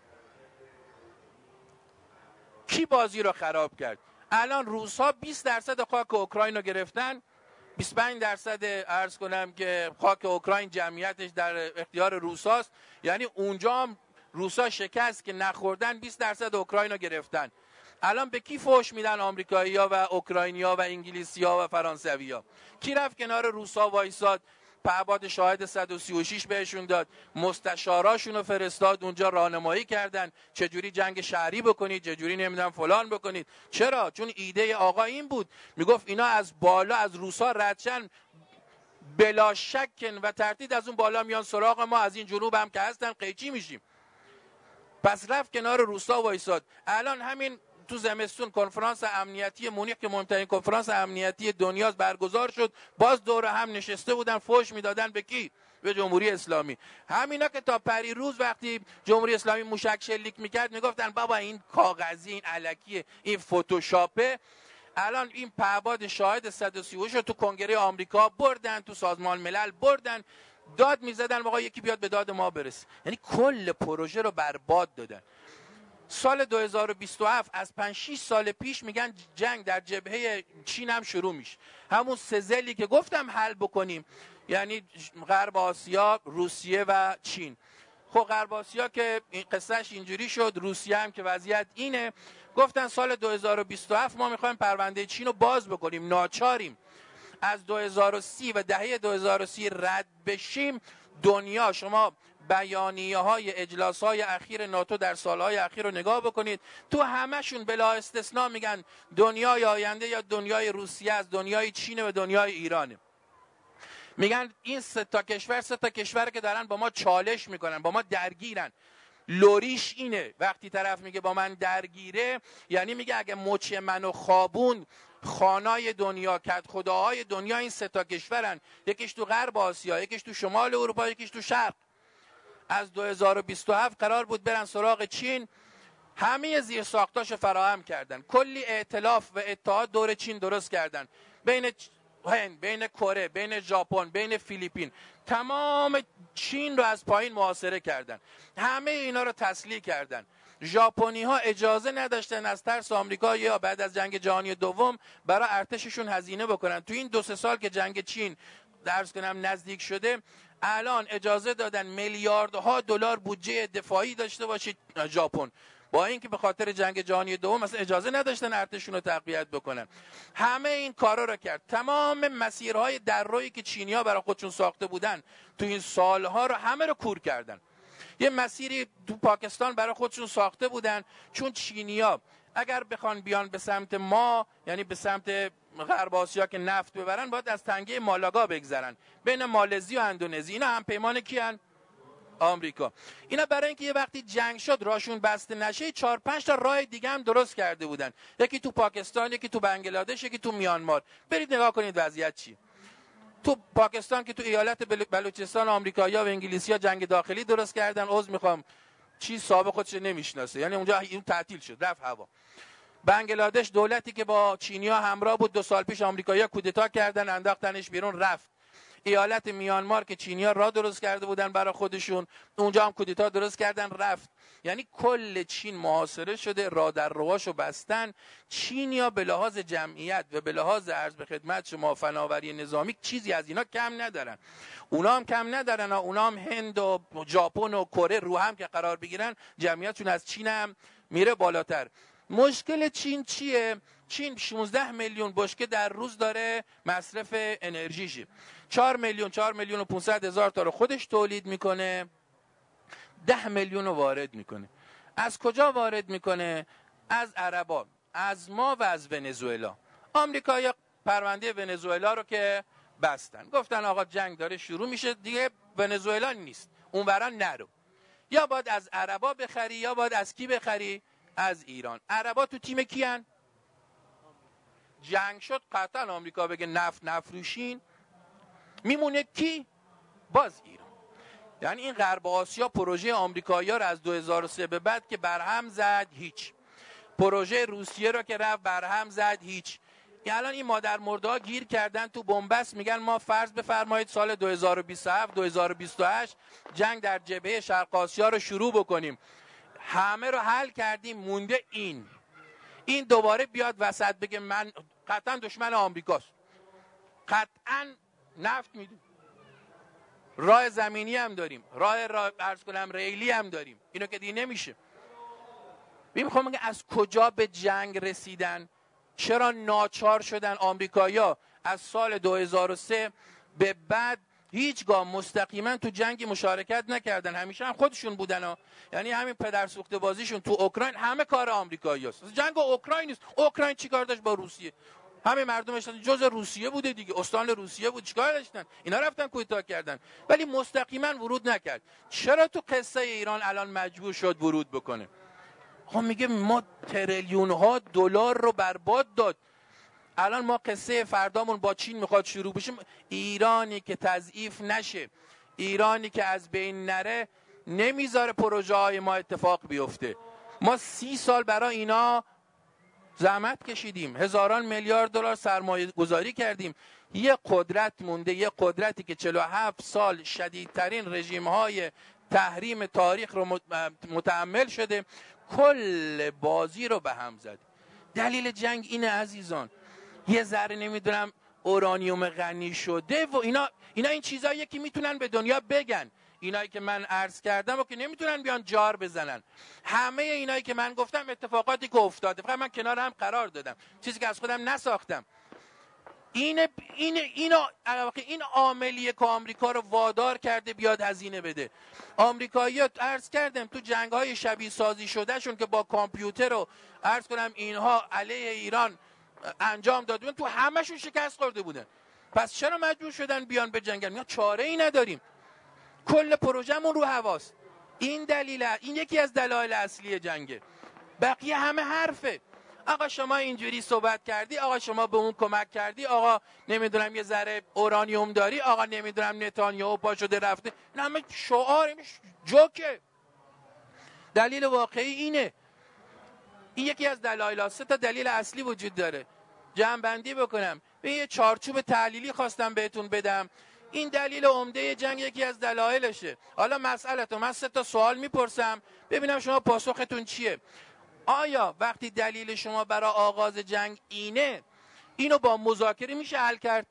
کی بازی رو خراب کرد؟ الان روس‌ها بیست درصد خاک اوکراین رو گرفتن، بیست و پنج درصد عرض کنم که خاک اوکراین جمعیتش در اختیار روس‌هاست، یعنی اونجا هم روس‌ها شکست که نخوردن بیست درصد اوکراین رو گرفتن. الان به کی فوش میدن آمریکایی‌ها و اوکراینی‌ها و انگلیسی‌ها و فرانسوی‌ها؟ کی رفت کنار روس‌ها وایساد، پهباد شاهد صد و سی و شش بهشون داد، مستشاراشون رو فرستاد اونجا راهنمایی کردن چجوری جنگ شهری بکنید، چجوری نمیدونم فلان بکنید. چرا؟ چون ایده آقا این بود، میگفت اینا از بالا از روس‌ها ردشن، بلا شک و تردید از اون بالا میان سراغ ما، از این جنوب هم که هستن قیچی میشیم. پس رفت کنار روس‌ها وایساد. الان همین تو زمستون کنفرانس امنیتی مونیخ که مهمترین کنفرانس امنیتی دنیاست برگزار شد، باز دور هم نشسته بودن فوش میدادن به کی؟ به جمهوری اسلامی. همینا که تا پریروز وقتی جمهوری اسلامی موشک شلیک میکرد میگفتن بابا این کاغذی، این الکیه، این فتوشاپه. الان این پهباد شاهد صد و سی و شش رو تو کنگره آمریکا بردن، تو سازمان ملل بردن، داد میزدن آقا یکی بیاد به داد ما برسه. یعنی کل پروژه رو برباد دادن. سال دو هزار و بیست و هفت از پنج شش سال پیش میگن جنگ در جبهه چین هم شروع میشه، همون سزلی که گفتم حل بکنیم، یعنی غرب آسیا، روسیه و چین. خب غرب آسیا که این قصهش اینجوری شد، روسیه هم که وضعیت اینه، گفتن سال دو هزار و بیست و هفت ما میخوایم پرونده چین رو باز بکنیم، ناچاریم از دو هزار و سی و دهه دو هزار و سی رد بشیم. دنیا، شما بیانیه های اجلاس های اخیر ناتو در سالهای اخیر رو نگاه بکنید، تو همشون بلا استثناء میگن دنیای آینده یا دنیای روسیه از دنیای چین و دنیای ایرانه. میگن این سه تا کشور سه تا کشور که دارن با ما چالش میکنن، با ما درگیرن. لوریش اینه، وقتی طرف میگه با من درگیره، یعنی میگه اگه مچ منو خوابون، خانای دنیا کد خداهای دنیا این سه تا کشورن، یکیش تو غرب آسیا، یکیش تو شمال اروپا، یکیش تو شرق. از دو هزار و بیست و هفت قرار بود برن سراغ چین، همه زیر ساختاشو فراهم کردن، کلی ائتلاف و اتحاد دور چین درست کردن، بین هند، بین کره، بین ژاپن، بین فیلیپین، تمام چین رو از پایین محاصره کردن، همه اینا رو تسلیح کردن. ژاپنی ها اجازه نداشتن از ترس آمریکا یا بعد از جنگ جهانی دوم برای ارتششون هزینه بکنن. تو این دو سه سال که جنگ چین درس کنم نزدیک شده، الان اجازه دادن میلیاردها دلار بودجه دفاعی داشته باشه ژاپن، با اینکه به خاطر جنگ جهانی دوم مثلا اجازه نداشتن ارتششون رو تقویت بکنن. همه این کارا رو کرد. تمام مسیرهای دررویی که چینی‌ها برای خودشون ساخته بودن تو این سالها رو همه رو کور کردن. یه مسیری تو پاکستان برای خودشون ساخته بودن، چون چینیا اگر بخوان بیان به سمت ما، یعنی به سمت غرب آسیا که نفت ببرن، باید از تنگه مالاگا بگذرن بین مالزی و اندونزی. اینا هم پیمان کیان؟ آمریکا. اینا برای اینکه یه وقتی جنگ شد راشون بسته نشه، چهار پنج تا راه دیگه هم درست کرده بودن، یکی تو پاکستان، یکی تو بنگلادش، یکی تو میانمار. برید نگاه کنید وضعیت چی. تو پاکستان که تو ایالت بلوچستان آمریکایی‌ها و انگلیسی‌ها جنگ داخلی درست کردن، عذر میخوام چی صاحب خودش نمیشناسه، یعنی اونجا اون تعطیل شد، رفت هوا. بنگلادش دولتی که با چینی‌ها همراه بود، دو سال پیش آمریکایی‌ها کودتا کردن، انداختنش بیرون، رفت. ایالت میانمار که چینی‌ها راه درست کرده بودن برای خودشون، اونجا هم کودتا درست کردن، رفت. یعنی کل چین محاصره شده، راه در رواشو بستن. چینی‌ها به لحاظ جمعیت و به لحاظ عرض به خدمت شما فناوری نظامی چیزی از اینا کم ندارن. اونا هم کم ندارن، اونا هم هند و ژاپن و کره رو هم که قرار بگیرن، جمعیتشون از چین هم میره بالاتر. مشکل چین چیه؟ چین شانزده میلیون بشکه در روز داره مصرف انرژیشه. چهار میلیون چهار میلیون و پانصد هزار تا رو خودش تولید میکنه، ده میلیون رو وارد میکنه. از کجا وارد میکنه؟ از عربا، از ما و از ونزوئلا. آمریکایی‌ها پرونده ونزوئلا رو که بستن، گفتن آقا جنگ داره شروع میشه دیگه، ونزوئلا نیست، اونورا نرو. یا باید از عربا بخری یا باید از کی بخری؟ از ایران. عربا تو تیم کیان؟ جنگ شد قطعا آمریکا بگه نفت نفروشین، میمونه کی؟ باز ایران. یعنی این غرب آسیا پروژه آمریکایی‌ها رو از دو هزار و سه به بعد که برهم زد هیچ، پروژه روسیه رو که رفت برهم زد هیچ. الان این مادر مرده ها گیر کردن تو بنبست، میگن ما فرض بفرمایید سال دو هزار و بیست و هفت دو هزار و بیست و هشت جنگ در جبهه شرق آسیا رو شروع بکنیم، همه رو حل کردیم، مونده این این دوباره بیاد وسط بگه من قطعا دشمن آمریکاست، قطعا نفت میدیم، راه زمینی هم داریم، راه را عرض کنم ریلی هم داریم، اینو که دیگه نمیشه. میخوام بگم از کجا به جنگ رسیدن؟ چرا ناچار شدن آمریکایی‌ها از سال دو هزار و سه به بعد هیچگاه مستقیما تو جنگی مشارکت نکردن؟ همیشه هم خودشون بودن ها. یعنی همین پدر سوخته بازیشون تو اوکراین همه کار آمریکایی‌هاست. جنگ اوکراین نیست. اوکراین چیکار داشت با روسیه؟ همه مردمش جزء روسیه بوده دیگه، استان روسیه بود، چیکار داشتن؟ اینا رفتن کودتا کردن، ولی مستقیما ورود نکرد. چرا تو قصه ایران الان مجبور شد ورود بکنه؟ خب میگه ما تریلیون ها دلار رو برباد داد. الان ما قصه فردامون با چین میخواد شروع بشه. ایرانی که تضعیف نشه، ایرانی که از بین نره، نمیذاره پروژه های ما اتفاق بیفته. ما سی سال برای اینا زحمت کشیدیم، هزاران میلیارد دلار سرمایه گذاری کردیم. یه قدرت مونده، یه قدرتی که چهل و هفت سال شدیدترین رژیم های تحریم تاریخ رو متحمل شده، کل بازی رو به هم زد. دلیل جنگ اینه عزیزان، یه ذره نمیدونم اورانیوم غنی شده و اینا اینا این چیزاییه که میتونن به دنیا بگن. اینایی که من عرض کردم و که نمیتونن بیان جار بزنن. همه اینایی که من گفتم اتفاقاتی که افتاده، فقط من کنار هم قرار دادم، چیزی که از خودم نساختم. این این اینا این عاملیه که آمریکا رو وادار کرده بیاد هزینه بده. آمریکایی‌ها عرض کردم تو جنگ‌های شبیه سازی شده شون که با کامپیوتر رو عرض کنم اینها علیه ایران انجام دادن، تو همشون شکست خورده بودن. پس چرا مجبور شدن بیان به جنگن؟ ما چاره ای نداریم، کل پروژمون رو هواست. این دلیل، این یکی از دلایل اصلی جنگه. بقیه همه حرفه. آقا شما اینجوری صحبت کردی، آقا شما به اون کمک کردی، آقا نمیدونم یه ذره اورانیوم داری، آقا نمیدونم نتانیاهو پا شده رفته. نه همه شعار، جوکه. دلیل واقعی اینه. این یکی از دلایل. سه تا دلیل اصلی وجود داره. جمع بندی بکنم، به یه چارچوب تحلیلی خواستم بهتون بدم. این دلیل عمده جنگ یکی از دلایلشه. حالا مسئله‌تون، من سه تا سوال میپرسم ببینم شما پاسختون چیه. آیا وقتی دلیل شما برای آغاز جنگ اینه، اینو با مذاکره میشه حل کرد؟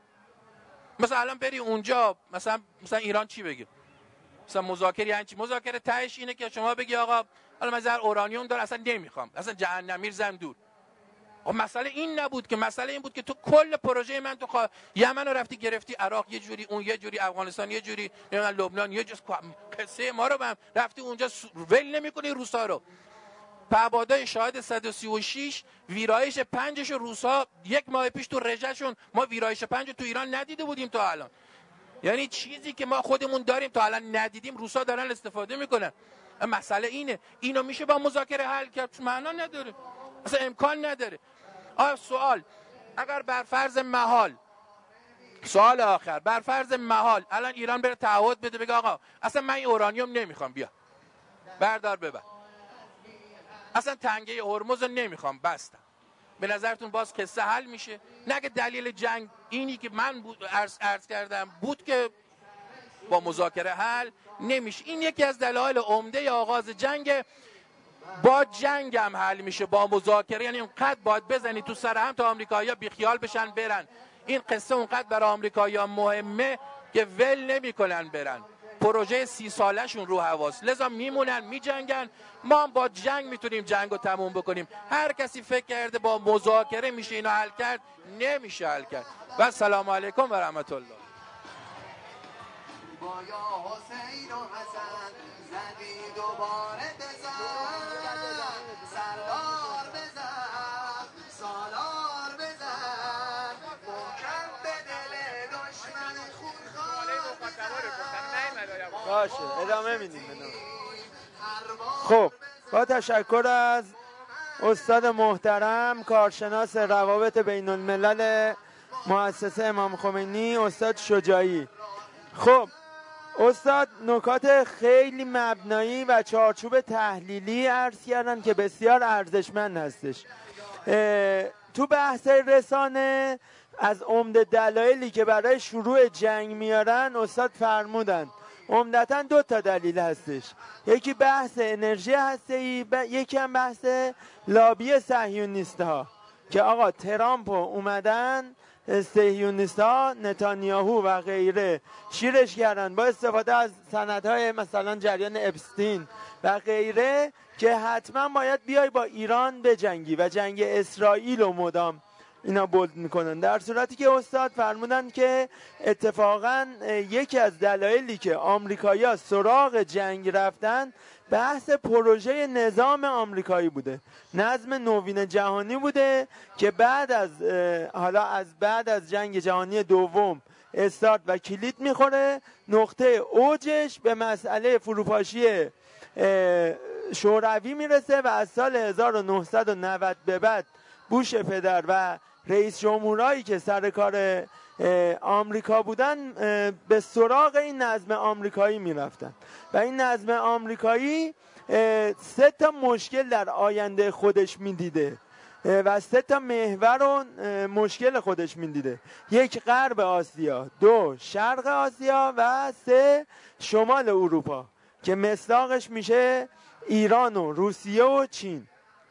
مثلا الان بری اونجا، مثلا مثلا ایران چی بگه؟ مثلا مذاکره یعنی چی؟ مذاکره تهش اینه که شما بگی آقا حالا من زر اورانیوم دارم، اصلا نمیخوام، اصلا جهنم میرزم دور. خب مسئله این نبود که، مسئله این بود که تو کل پروژه من تو خوا... یمن رو رفتی گرفتی، عراق یه جوری، اون یه جوری، افغانستان یه جوری، نمیدونم لبنان یه جوری، قصه ما رو بهم رفتی اونجا ول نمی‌کنی روسا رو. پهبادای شاهد صد و سی و شش ویرایش پنجش روسا یک ماه پیش تو رژه‌شون ما ویرایش پنج تو ایران ندیده بودیم تا الان. یعنی چیزی که ما خودمون داریم تا الان ندیدیم روسا دارن استفاده میکنن. مسئله اینه، اینو میشه با مذاکره حل کرد؟ معنا نداره، اصلا امکان نداره. آ سوال، اگر بر فرض محال، سوال آخر، بر فرض محال الان ایران بره تعهد بده بگه آقا اصلا من این اورانیوم نمیخوام، بیا بردار ببر، اصلا تنگه هرمز رو نمیخوام، بستم، به نظرتون باز قصه حل میشه؟ نگه دلیل جنگ اینی که من بود عرض, عرض کردم بود که با مذاکره حل نمیشه. این یکی از دلایل عمده آغاز جنگ. با جنگ هم حل میشه، با مذاکره. یعنی اونقدر باید بزنی تو سر هم تا آمریکایی‌ها بیخیال بشن برن. این قصه اونقدر برای آمریکایی‌ها مهمه که ول نمیکنن برن. پروژه سی سالشون رو حواس، لذا میمونن میجنگن. ما هم با جنگ میتونیم جنگ رو تموم بکنیم. هر کسی فکر کرده با مذاکره میشه اینو حل کرد، نمیشه حل کرد. و سلام علیکم و رحمت الله. با یا حسین و حسن زدی دوباره بزن، سردار بزن، سالار بزن، محکم به دل دشمن خونخوار بزن. باشه ادامه میدیم. خب با تشکر از استاد محترم کارشناس روابط بین الملل مؤسسه امام خمینی استاد شجاعی. خب استاد نکات خیلی مبنایی و چارچوب تحلیلی عرض کردن که بسیار ارزشمند هستش. تو بحث رسانه از عمده دلایلی که برای شروع جنگ میارن استاد فرمودن عمدتاً دو تا دلیل هستش. یکی بحث انرژی هسته‌ای، یکی هم بحث لابی صهیونیست ها که آقا ترامپ اومدن صهیونیست ها نتانیاهو و غیره شیرش کردن با استفاده از سندهای مثلا جریان اپستین و غیره که حتما باید بیای با ایران بجنگی و جنگ اسرائیل و مدام اینا بولد میکنن. در صورتی که استاد فرمودن که اتفاقا یکی از دلایلی که آمریکایی‌ها سراغ جنگ رفتن بحث پروژه نظام آمریکایی بوده، نظم نوین جهانی بوده که بعد از حالا از بعد از جنگ جهانی دوم استارت و کلید میخوره. نقطه اوجش به مسئله فروپاشی شوروی میرسه و از سال هزار و نهصد و نود به بعد بوش پدر و رئیس جمهورایی که سر کار آمریکا بودن به سراغ این نظم آمریکایی میرفتن و این نظم آمریکایی سه تا مشکل در آینده خودش میدیده و سه تا محور و مشکل خودش میدیده. یک غرب آسیا، دو شرق آسیا و سه شمال اروپا که مصداقش میشه ایران و روسیه و چین.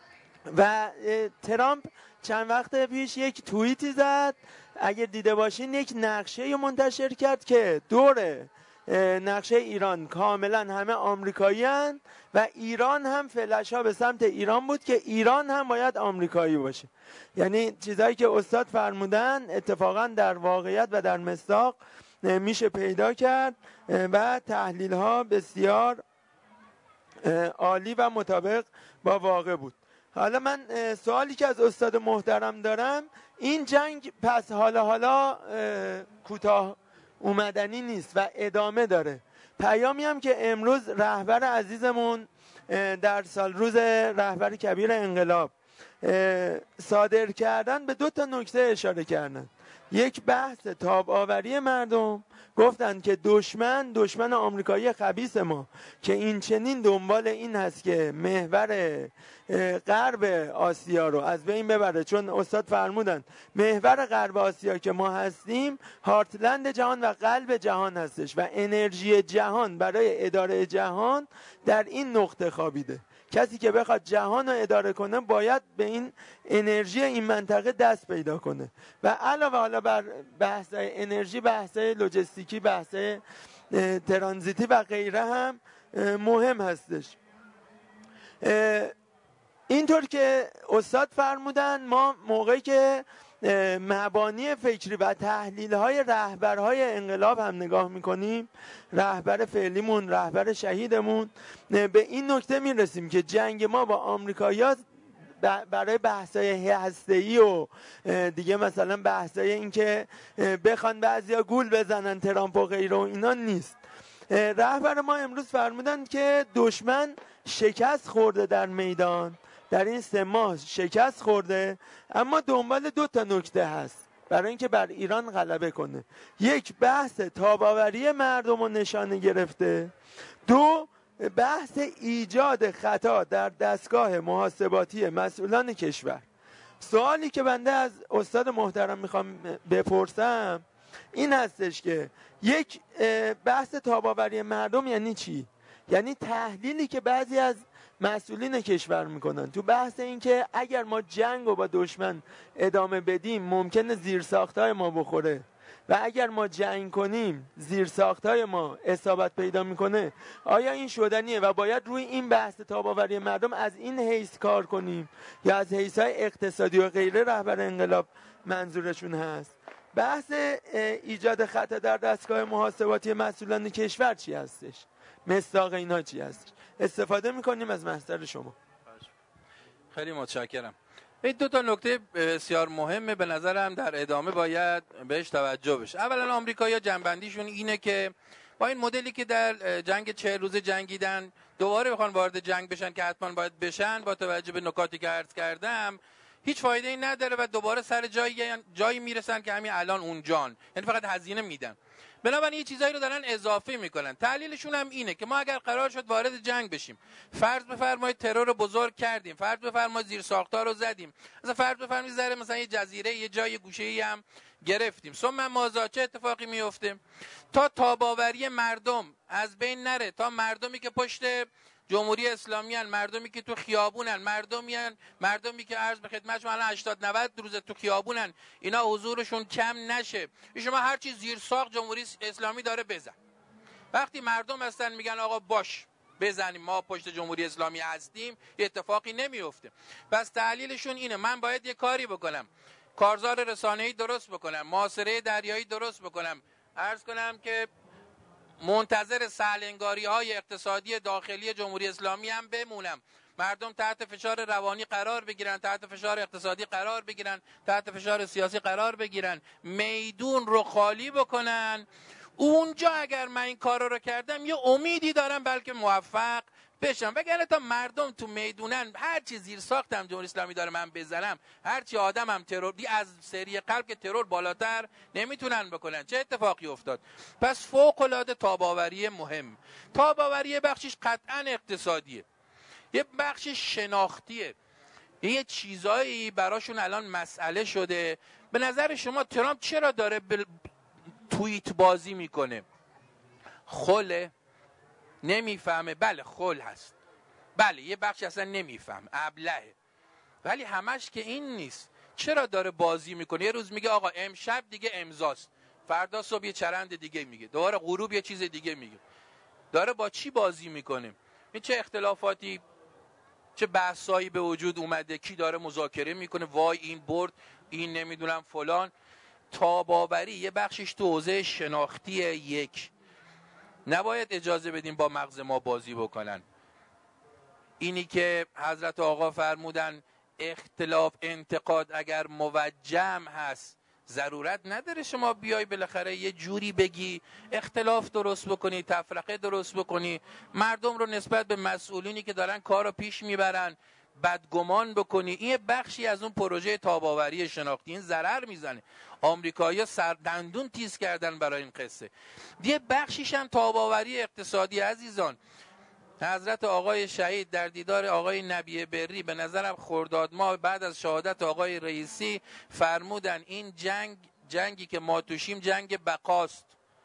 و ترامپ چند وقت پیش یک توییتی زد، اگر دیده باشین یک نقشه منتشر کرد که دور نقشه ایران کاملا همه آمریکایی هن و ایران هم فلش ها به سمت ایران بود که ایران هم باید آمریکایی باشه. یعنی چیزایی که استاد فرمودن اتفاقا در واقعیت و در مصداق میشه پیدا کرد و تحلیل ها بسیار عالی و مطابق با واقع بود. حالا من سوالی که از استاد محترم دارم، این جنگ پس حالا حالا کوتاه اومدنی نیست و ادامه داره. پیامی هم که امروز رهبر عزیزمون در سال روز رهبر کبیر انقلاب صادر کردن به دو تا نکته اشاره کردن. یک بحث تاب آوری مردم، گفتن که دشمن دشمن آمریکایی خبیث ما که این چنین دنبال این هست که محور غرب آسیا رو از بین ببره، چون استاد فرمودن محور غرب آسیا که ما هستیم هارتلند جهان و قلب جهان هستش و انرژی جهان برای اداره جهان در این نقطه خوابیده. کسی که بخواد جهان رو اداره کنه باید به این انرژی این منطقه دست پیدا کنه و علاوه حالا بر بحث انرژی بحث لوجستیکی، بحث ترانزیتی و غیره هم مهم هستش. اینطور که استاد فرمودن ما موقعی که مبانی فکری و تحلیل های رهبرهای انقلاب هم نگاه میکنیم، رهبر فعلیمون، رهبر شهیدمون، به این نکته میرسیم که جنگ ما با آمریکایی‌ها برای بحثای هسته‌ای و دیگه مثلا بحثای این که بخوان بعضیا گول بزنن ترامپ و غیره و اینا نیست. رهبر ما امروز فرمودن که دشمن شکست خورده در میدان، در این سه ماه شکست خورده، اما دنبال دو تا نکته هست برای اینکه بر ایران غلبه کنه. یک، بحث تاب‌آوری مردم رو نشانه گرفته. دو، بحث ایجاد خطا در دستگاه محاسباتی مسئولان کشور. سوالی که بنده از استاد محترم میخوام بپرسم این هستش که یک، بحث تاب‌آوری مردم یعنی چی؟ یعنی تحلیلی که بعضی از مسئولین کشور میکنن تو بحث این که اگر ما جنگ رو با دشمن ادامه بدیم ممکنه زیرساختهای ما بخوره و اگر ما جنگ کنیم زیرساختهای ما اصابت پیدا میکنه، آیا این شدنیه و باید روی این بحث تاب‌آوری مردم از این حیث کار کنیم یا از حیث‌های اقتصادی و غیره رهبر انقلاب منظورشون هست؟ بحث ایجاد خطا در دستگاه محاسباتی مسئولان کشور چی هستش؟ مصداق اینا چی هستش؟ استفاده میکنیم از محضر شما. خیلی متشکرم. این دو تا نکته بسیار مهمه به نظرم در ادامه باید بهش توجه بشه. اولا آمریکایی‌ها جنبندیشون اینه که با این مدلی که در جنگ چهل روزه جنگیدن دوباره بخوان وارد جنگ بشن که حتما باید بشن، با توجه به نکاتی که عرض کردم هیچ فایده ای نداره و دوباره سر جایی جایی میرسن که همین الان اونجان، یعنی فقط هزینه میدن. بنابراین این چیزایی رو دارن اضافه میکنن. تحلیلشون هم اینه که ما اگر قرار شد وارد جنگ بشیم، فرض بفرمایید ترور رو بزرگ کردیم، فرض بفرمایید زیر ساختار رو زدیم، مثلا فرض بفرمایید ذره مثلا یه جزیره یه جای گوشه‌ای هم گرفتیم، ثم ماذا، چه اتفاقی میفته؟ تا تاب‌آوری مردم از بین نره، تا مردمی که پشت جمهوری اسلامی هن، مردمی که تو خیابونن، مردمی هن مردمی که عرض به خدمتشون الان هشتاد نود روز تو خیابونن، اینا حضورشون کم نشه. شما هر چی زیر ساخت جمهوری اسلامی داره بزن. وقتی مردم هستن میگن آقا باش بزنیم، ما پشت جمهوری اسلامی هستیم، یه اتفاقی نمیفته. پس تحلیلشون اینه من باید یه کاری بکنم، کارزار رسانه‌ای درست بکنم، محاصره دریایی درست بکنم، عرض کنم که منتظر سهل‌انگاری های اقتصادی داخلی جمهوری اسلامی هم بمونم، مردم تحت فشار روانی قرار بگیرن، تحت فشار اقتصادی قرار بگیرن، تحت فشار سیاسی قرار بگیرن، میدون رو خالی بکنن. اونجا اگر من این کار رو کردم یه امیدی دارم بلکه موفق بشم. وگرنه تا مردم تو میدونن هر چی زیر ساختم جمهوری اسلامی داره من بزنم، هر چی آدمم ترور دی از سری قلب که ترور بالاتر نمیتونن بکنن. چه اتفاقی افتاد؟ پس فوق العاده تاب‌آوری مهم. تاب‌آوری بخشش قطعا اقتصادیه، یه بخشش شناختیه، یه چیزایی براشون الان مسئله شده. به نظر شما ترامپ چرا داره بل... توییت بازی میکنه؟ خله؟ نمیفهمه؟ بله خل هست، بله یه بخش اصلا نمیفهم، ابلهه، ولی همش که این نیست. چرا داره بازی میکنه؟ یه روز میگه آقا امشب دیگه امضاست، فردا صبح یه چرند دیگه میگه، دوباره غروب یه چیز دیگه میگه. داره با چی بازی میکنه؟ این چه اختلافاتی، چه بحثایی به وجود اومده، کی داره مذاکره میکنه، وای این برد، این نمیدونم فلان. تاب‌آوری یه بخشش تو حوزه شناختیه. یک، نباید اجازه بدیم با مغز ما بازی بکنن. اینی که حضرت آقا فرمودن اختلاف انتقاد اگر موجم هست، ضرورت نداره شما بیای بالاخره یه جوری بگی اختلاف درست بکنی، تفرقه درست بکنی، مردم رو نسبت به مسئولینی که دارن کار رو پیش میبرن بدگمان بکنی. این بخشی از اون پروژه تاب‌آوری شناختی، این ضرر میزنه. آمریکایی‌ها سردندون تیز کردن برای این قصه. یه بخشیش هم تاب‌آوری اقتصادی. عزیزان، حضرت آقای شهید در دیدار آقای نبی بری به نظرم خرداد ماه بعد از شهادت آقای رئیسی فرمودن این جنگ جنگی که ما توشیم جنگ بقاست.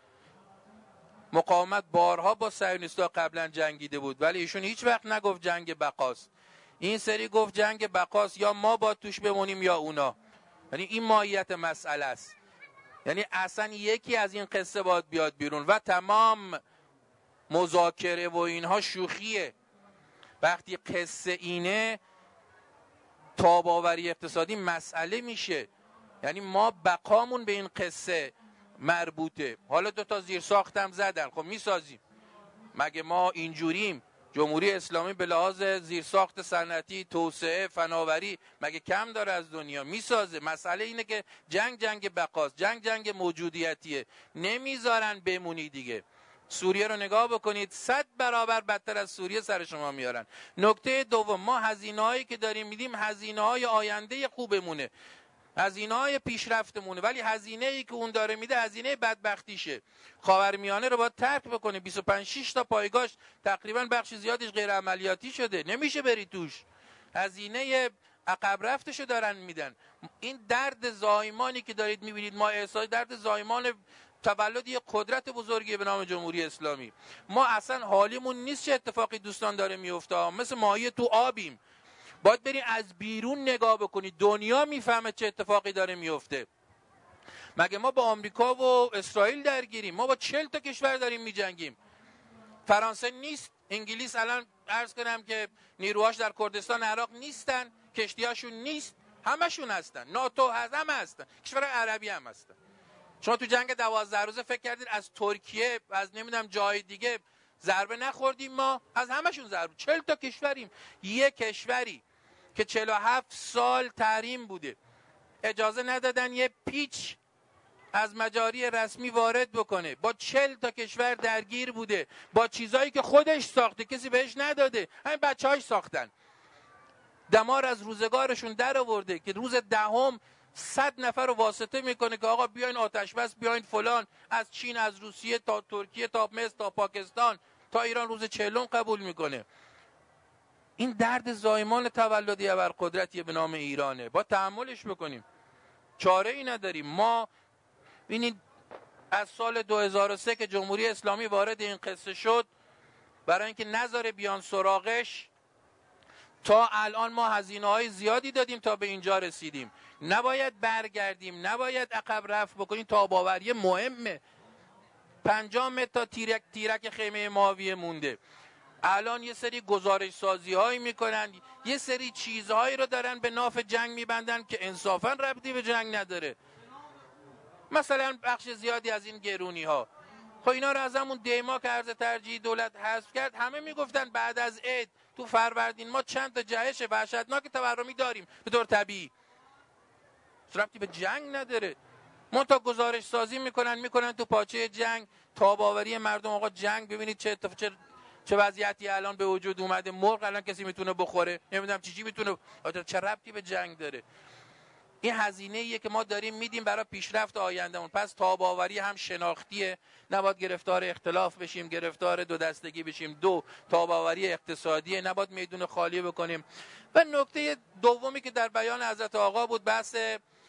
مقاومت بارها با صهیونیست‌ها قبلا جنگیده بود ولی ایشون هیچ وقت نگفت جنگ بقاست. این سری گفت جنگ بقاست، یا ما با توش بمونیم یا اونا. یعنی این ماهیت مسئله است. یعنی اصلا یکی از این قصه باید بیاد بیرون و تمام مذاکره و اینها شوخیه. وقتی قصه اینه تاب‌آوری اقتصادی مسئله میشه. یعنی ما بقامون به این قصه مربوطه. حالا دو تا زیر ساختم زدن، خب میسازیم. مگه ما اینجوریم؟ جمهوری اسلامی به لحاظ زیرساخت صنعتی، توسعه، فناوری مگه کم داره از دنیا؟ میسازه. مسئله اینه که جنگ جنگ بقاست، جنگ جنگ موجودیتیه، نمیذارن بمونی دیگه. سوریه رو نگاه بکنید، صد برابر بدتر از سوریه سر شما میارن. نکته دوم، ما هزینه‌هایی که داریم میدیم هزینه‌های آینده خوبمونه، هزینه‌های پیشرفتمونه، ولی هزینه‌ای که اون داره میده هزینه بدبختیشه. خاورمیانه رو باید ترک بکنه. بیست و پنج شش تا پایگاش تقریبا بخش زیادش غیر عملیاتی شده، نمیشه بری توش. هزینه عقب رفتشو دارن میدن. این درد زایمانی که دارید میبینید، ما احساس درد زایمان تولد یک قدرت بزرگی به نام جمهوری اسلامی. ما اصلا حالیمون نیست چه اتفاقی دوستان داره میفته، مثل ماهی تو آبیم. باید بریم از بیرون نگاه بکنید، دنیا میفهمه چه اتفاقی داره میفته. مگه ما با آمریکا و اسرائیل درگیریم؟ ما با چهل تا کشور داریم میجنگیم. فرانسه نیست، انگلیس الان عرض کنم که نیروهاش در کردستان عراق نیستن، کشتیاشون نیست، همشون هستن. ناتو هست، همه هستن، کشور عربی هم هستن. شما تو جنگ دوازده روزه فکر کردید از ترکیه، از نمیدونم جای دیگه ضربه نخوردیم؟ ما از همشون ضربه. چهل تا کشوریم. یک کشوری که چهل و هفت سال تحریم بوده، اجازه ندادن یه پیچ از مجاری رسمی وارد بکنه، با چهل تا کشور درگیر بوده، با چیزایی که خودش ساخته، کسی بهش نداده، همین بچه‌هاش ساختن. دمار از روزگارشون در آورده که روز دهم صد نفر رو واسطه میکنه که آقا بیاین آتش بس، بیاین فلان، از چین، از روسیه تا ترکیه تا مصر تا پاکستان تا ایران روز چهلم قبول میکنه. این درد زایمان تولدی ابرقدرتی به نام ایرانه، با تحملش بکنیم، چاره ای نداریم. ما ببینید از سال دو هزار و سه که جمهوری اسلامی وارد این قصه شد، برای اینکه نذاره بیان سراغش، تا الان ما هزینه‌های زیادی دادیم تا به اینجا رسیدیم. نباید برگردیم، نباید عقب رفت بکنیم. تاب‌آوری مهمه. پنجاه متر تا تیرک تیرک خیمه ماویه مونده. الان یه سری گزارش سازی هایی میکنن، یه سری چیزهایی رو دارن به ناف جنگ میبندن که انصافا ربطی به جنگ نداره. مثلا بخش زیادی از این گرونی ها، خب اینا رو از همون دیما که ارز ترجیحی دولت حذف کرد، همه میگفتن بعد از عید تو فروردین ما چند تا جهش وحشتناک تورمی داریم به طور طبیعی، ربطی به جنگ نداره. منتها گزارش سازی میکنن میکنن تو پاچه جنگ، تاب‌آوری مردم. آقا جنگ ببینید چه اتفاق، چه چه وضعیتی الان به وجود اومده. مرغ الان کسی میتونه بخوره، نمیدونم چی چی میتونه، چه ربطی به جنگ داره؟ این هزینه ایه که ما داریم میدیم برای پیشرفت آیندهمون. پس تاب‌آوری هم شناختیه، نباید گرفتار اختلاف بشیم، گرفتار دو دستگی بشیم. دو، تاب‌آوری اقتصادیه، نباید میدون خالی بکنیم. و نکته دومی که در بیان حضرت آقا بود، بحث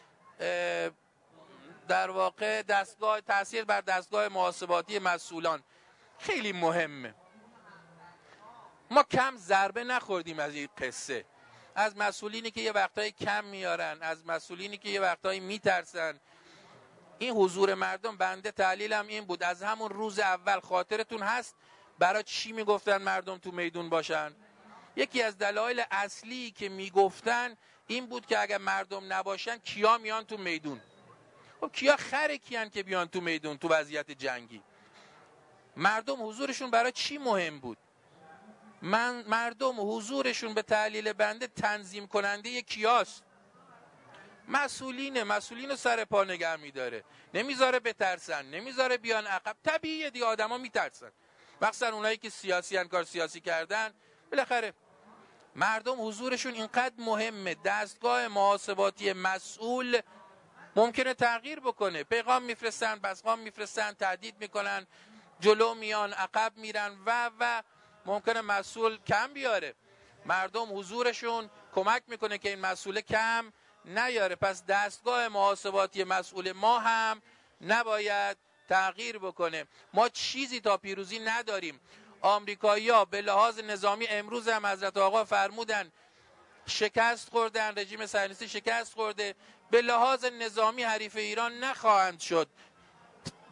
در واقع دستگاه، تاثیر بر دستگاه محاسباتی مسئولان خیلی مهمه. ما کم ضربه نخوردیم از این قصه، از مسئولینی که یه وقتایی کم میارن، از مسئولینی که یه وقتایی میترسن. این حضور مردم، بنده تعلیلم این بود از همون روز اول، خاطرتون هست برای چی میگفتن مردم تو میدون باشن؟ یکی از دلایل اصلی که میگفتن این بود که اگر مردم نباشن کیا میان تو میدون؟ خب کیا خره کیان که بیان تو میدون تو وضعیت جنگی؟ مردم حضورشون برای چی مهم بود؟ من مردم حضورشون به تعلیل بنده تنظیم کننده کیاست؟ مسئولینه. مسئولین رو سر پا نگه میداره، نمیذاره بترسن، نمیذاره بیان عقب. طبیعیه دیگه، آدما میترسن، مخصوصا اونایی که سیاسی ان، کار سیاسی کردن. بالاخره مردم حضورشون اینقدر مهمه. دستگاه محاسباتی مسئول ممکنه تغییر بکنه، پیغام میفرستن، بسقام میفرستن، تهدید میکنن، جلو میان، عقب میرن و و ممکنه مسئول کم بیاره. مردم حضورشون کمک میکنه که این مسئول کم نیاره. پس دستگاه محاسباتی مسئول ما هم نباید تغییر بکنه. ما چیزی تا پیروزی نداریم. آمریکایی‌ها به لحاظ نظامی امروز هم حضرت آقا فرمودن شکست خوردن، رژیم صهیونیستی شکست خورده، به لحاظ نظامی حریف ایران نخواهند شد.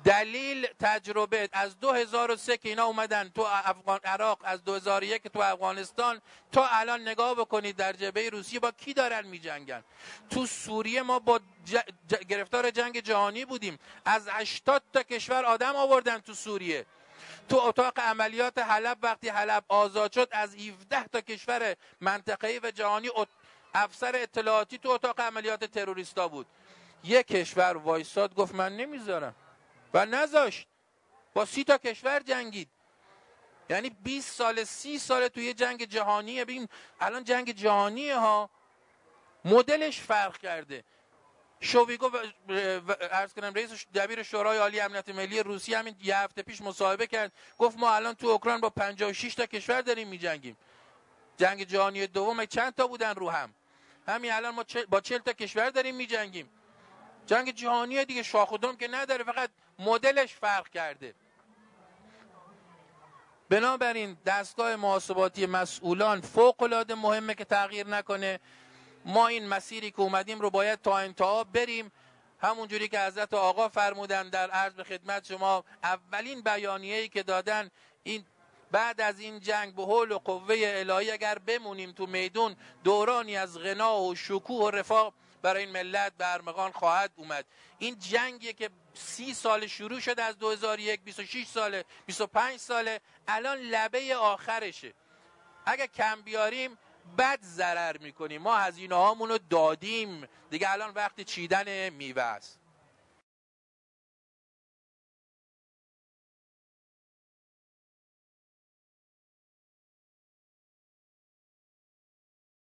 دلیل تجربه از دو هزار و سه که اینا اومدن تو افغان عراق، از دو هزار و یک تو افغانستان، تا الان نگاه بکنید در جبهه روسیه با کی دارن میجنگن. تو سوریه ما با ج... ج... گرفتار جنگ جهانی بودیم، از هشتاد تا کشور آدم آوردن تو سوریه. تو اتاق عملیات حلب وقتی حلب آزاد شد از هفده تا کشور منطقه‌ای و جهانی افسر اطلاعاتی تو اتاق عملیات تروریستا بود. یک کشور وایساد گفت من نمیذارم و نذاشت، با سی تا کشور جنگید. یعنی بیست سال سی سال توی جنگ جهانیه. ببین الان جنگ جهانیه ها، مدلش فرق کرده. شویگو عرض کنم رئیس دبیر شورای عالی امنیت ملی روسیه همین یه هفته پیش مصاحبه کرد، گفت ما الان تو اوکراین با پنجاه و شش تا کشور داریم میجنگیم. جنگ جهانی دوم چند تا بودن رو هم، همین الان ما با چهل تا کشور داریم میجنگیم. جنگ جهانی دیگه شاخ و دم که نداره، فقط مدلش فرق کرده. بنابراین دستگاه محاسباتی مسئولان فوق العاده مهمه که تغییر نکنه. ما این مسیری که اومدیم رو باید تا انتها بریم، همون جوری که حضرت آقا فرمودن در عرض به خدمت شما. اولین بیانیه‌ای که دادن این بعد از این جنگ به حول و قوه الهی اگر بمونیم تو میدون، دورانی از غنا و شکوه و رفاه برای این ملت به ارمغان خواهد اومد. این جنگی که سی سال شروع شده از دو هزار و یک، بیست و شش ساله، بیست و پنج ساله، الان لبه آخرشه. اگه کم بیاریم بد ضرر میکنیم. ما هزینه هامونو دادیم دیگه، الان وقت چیدن میوه است.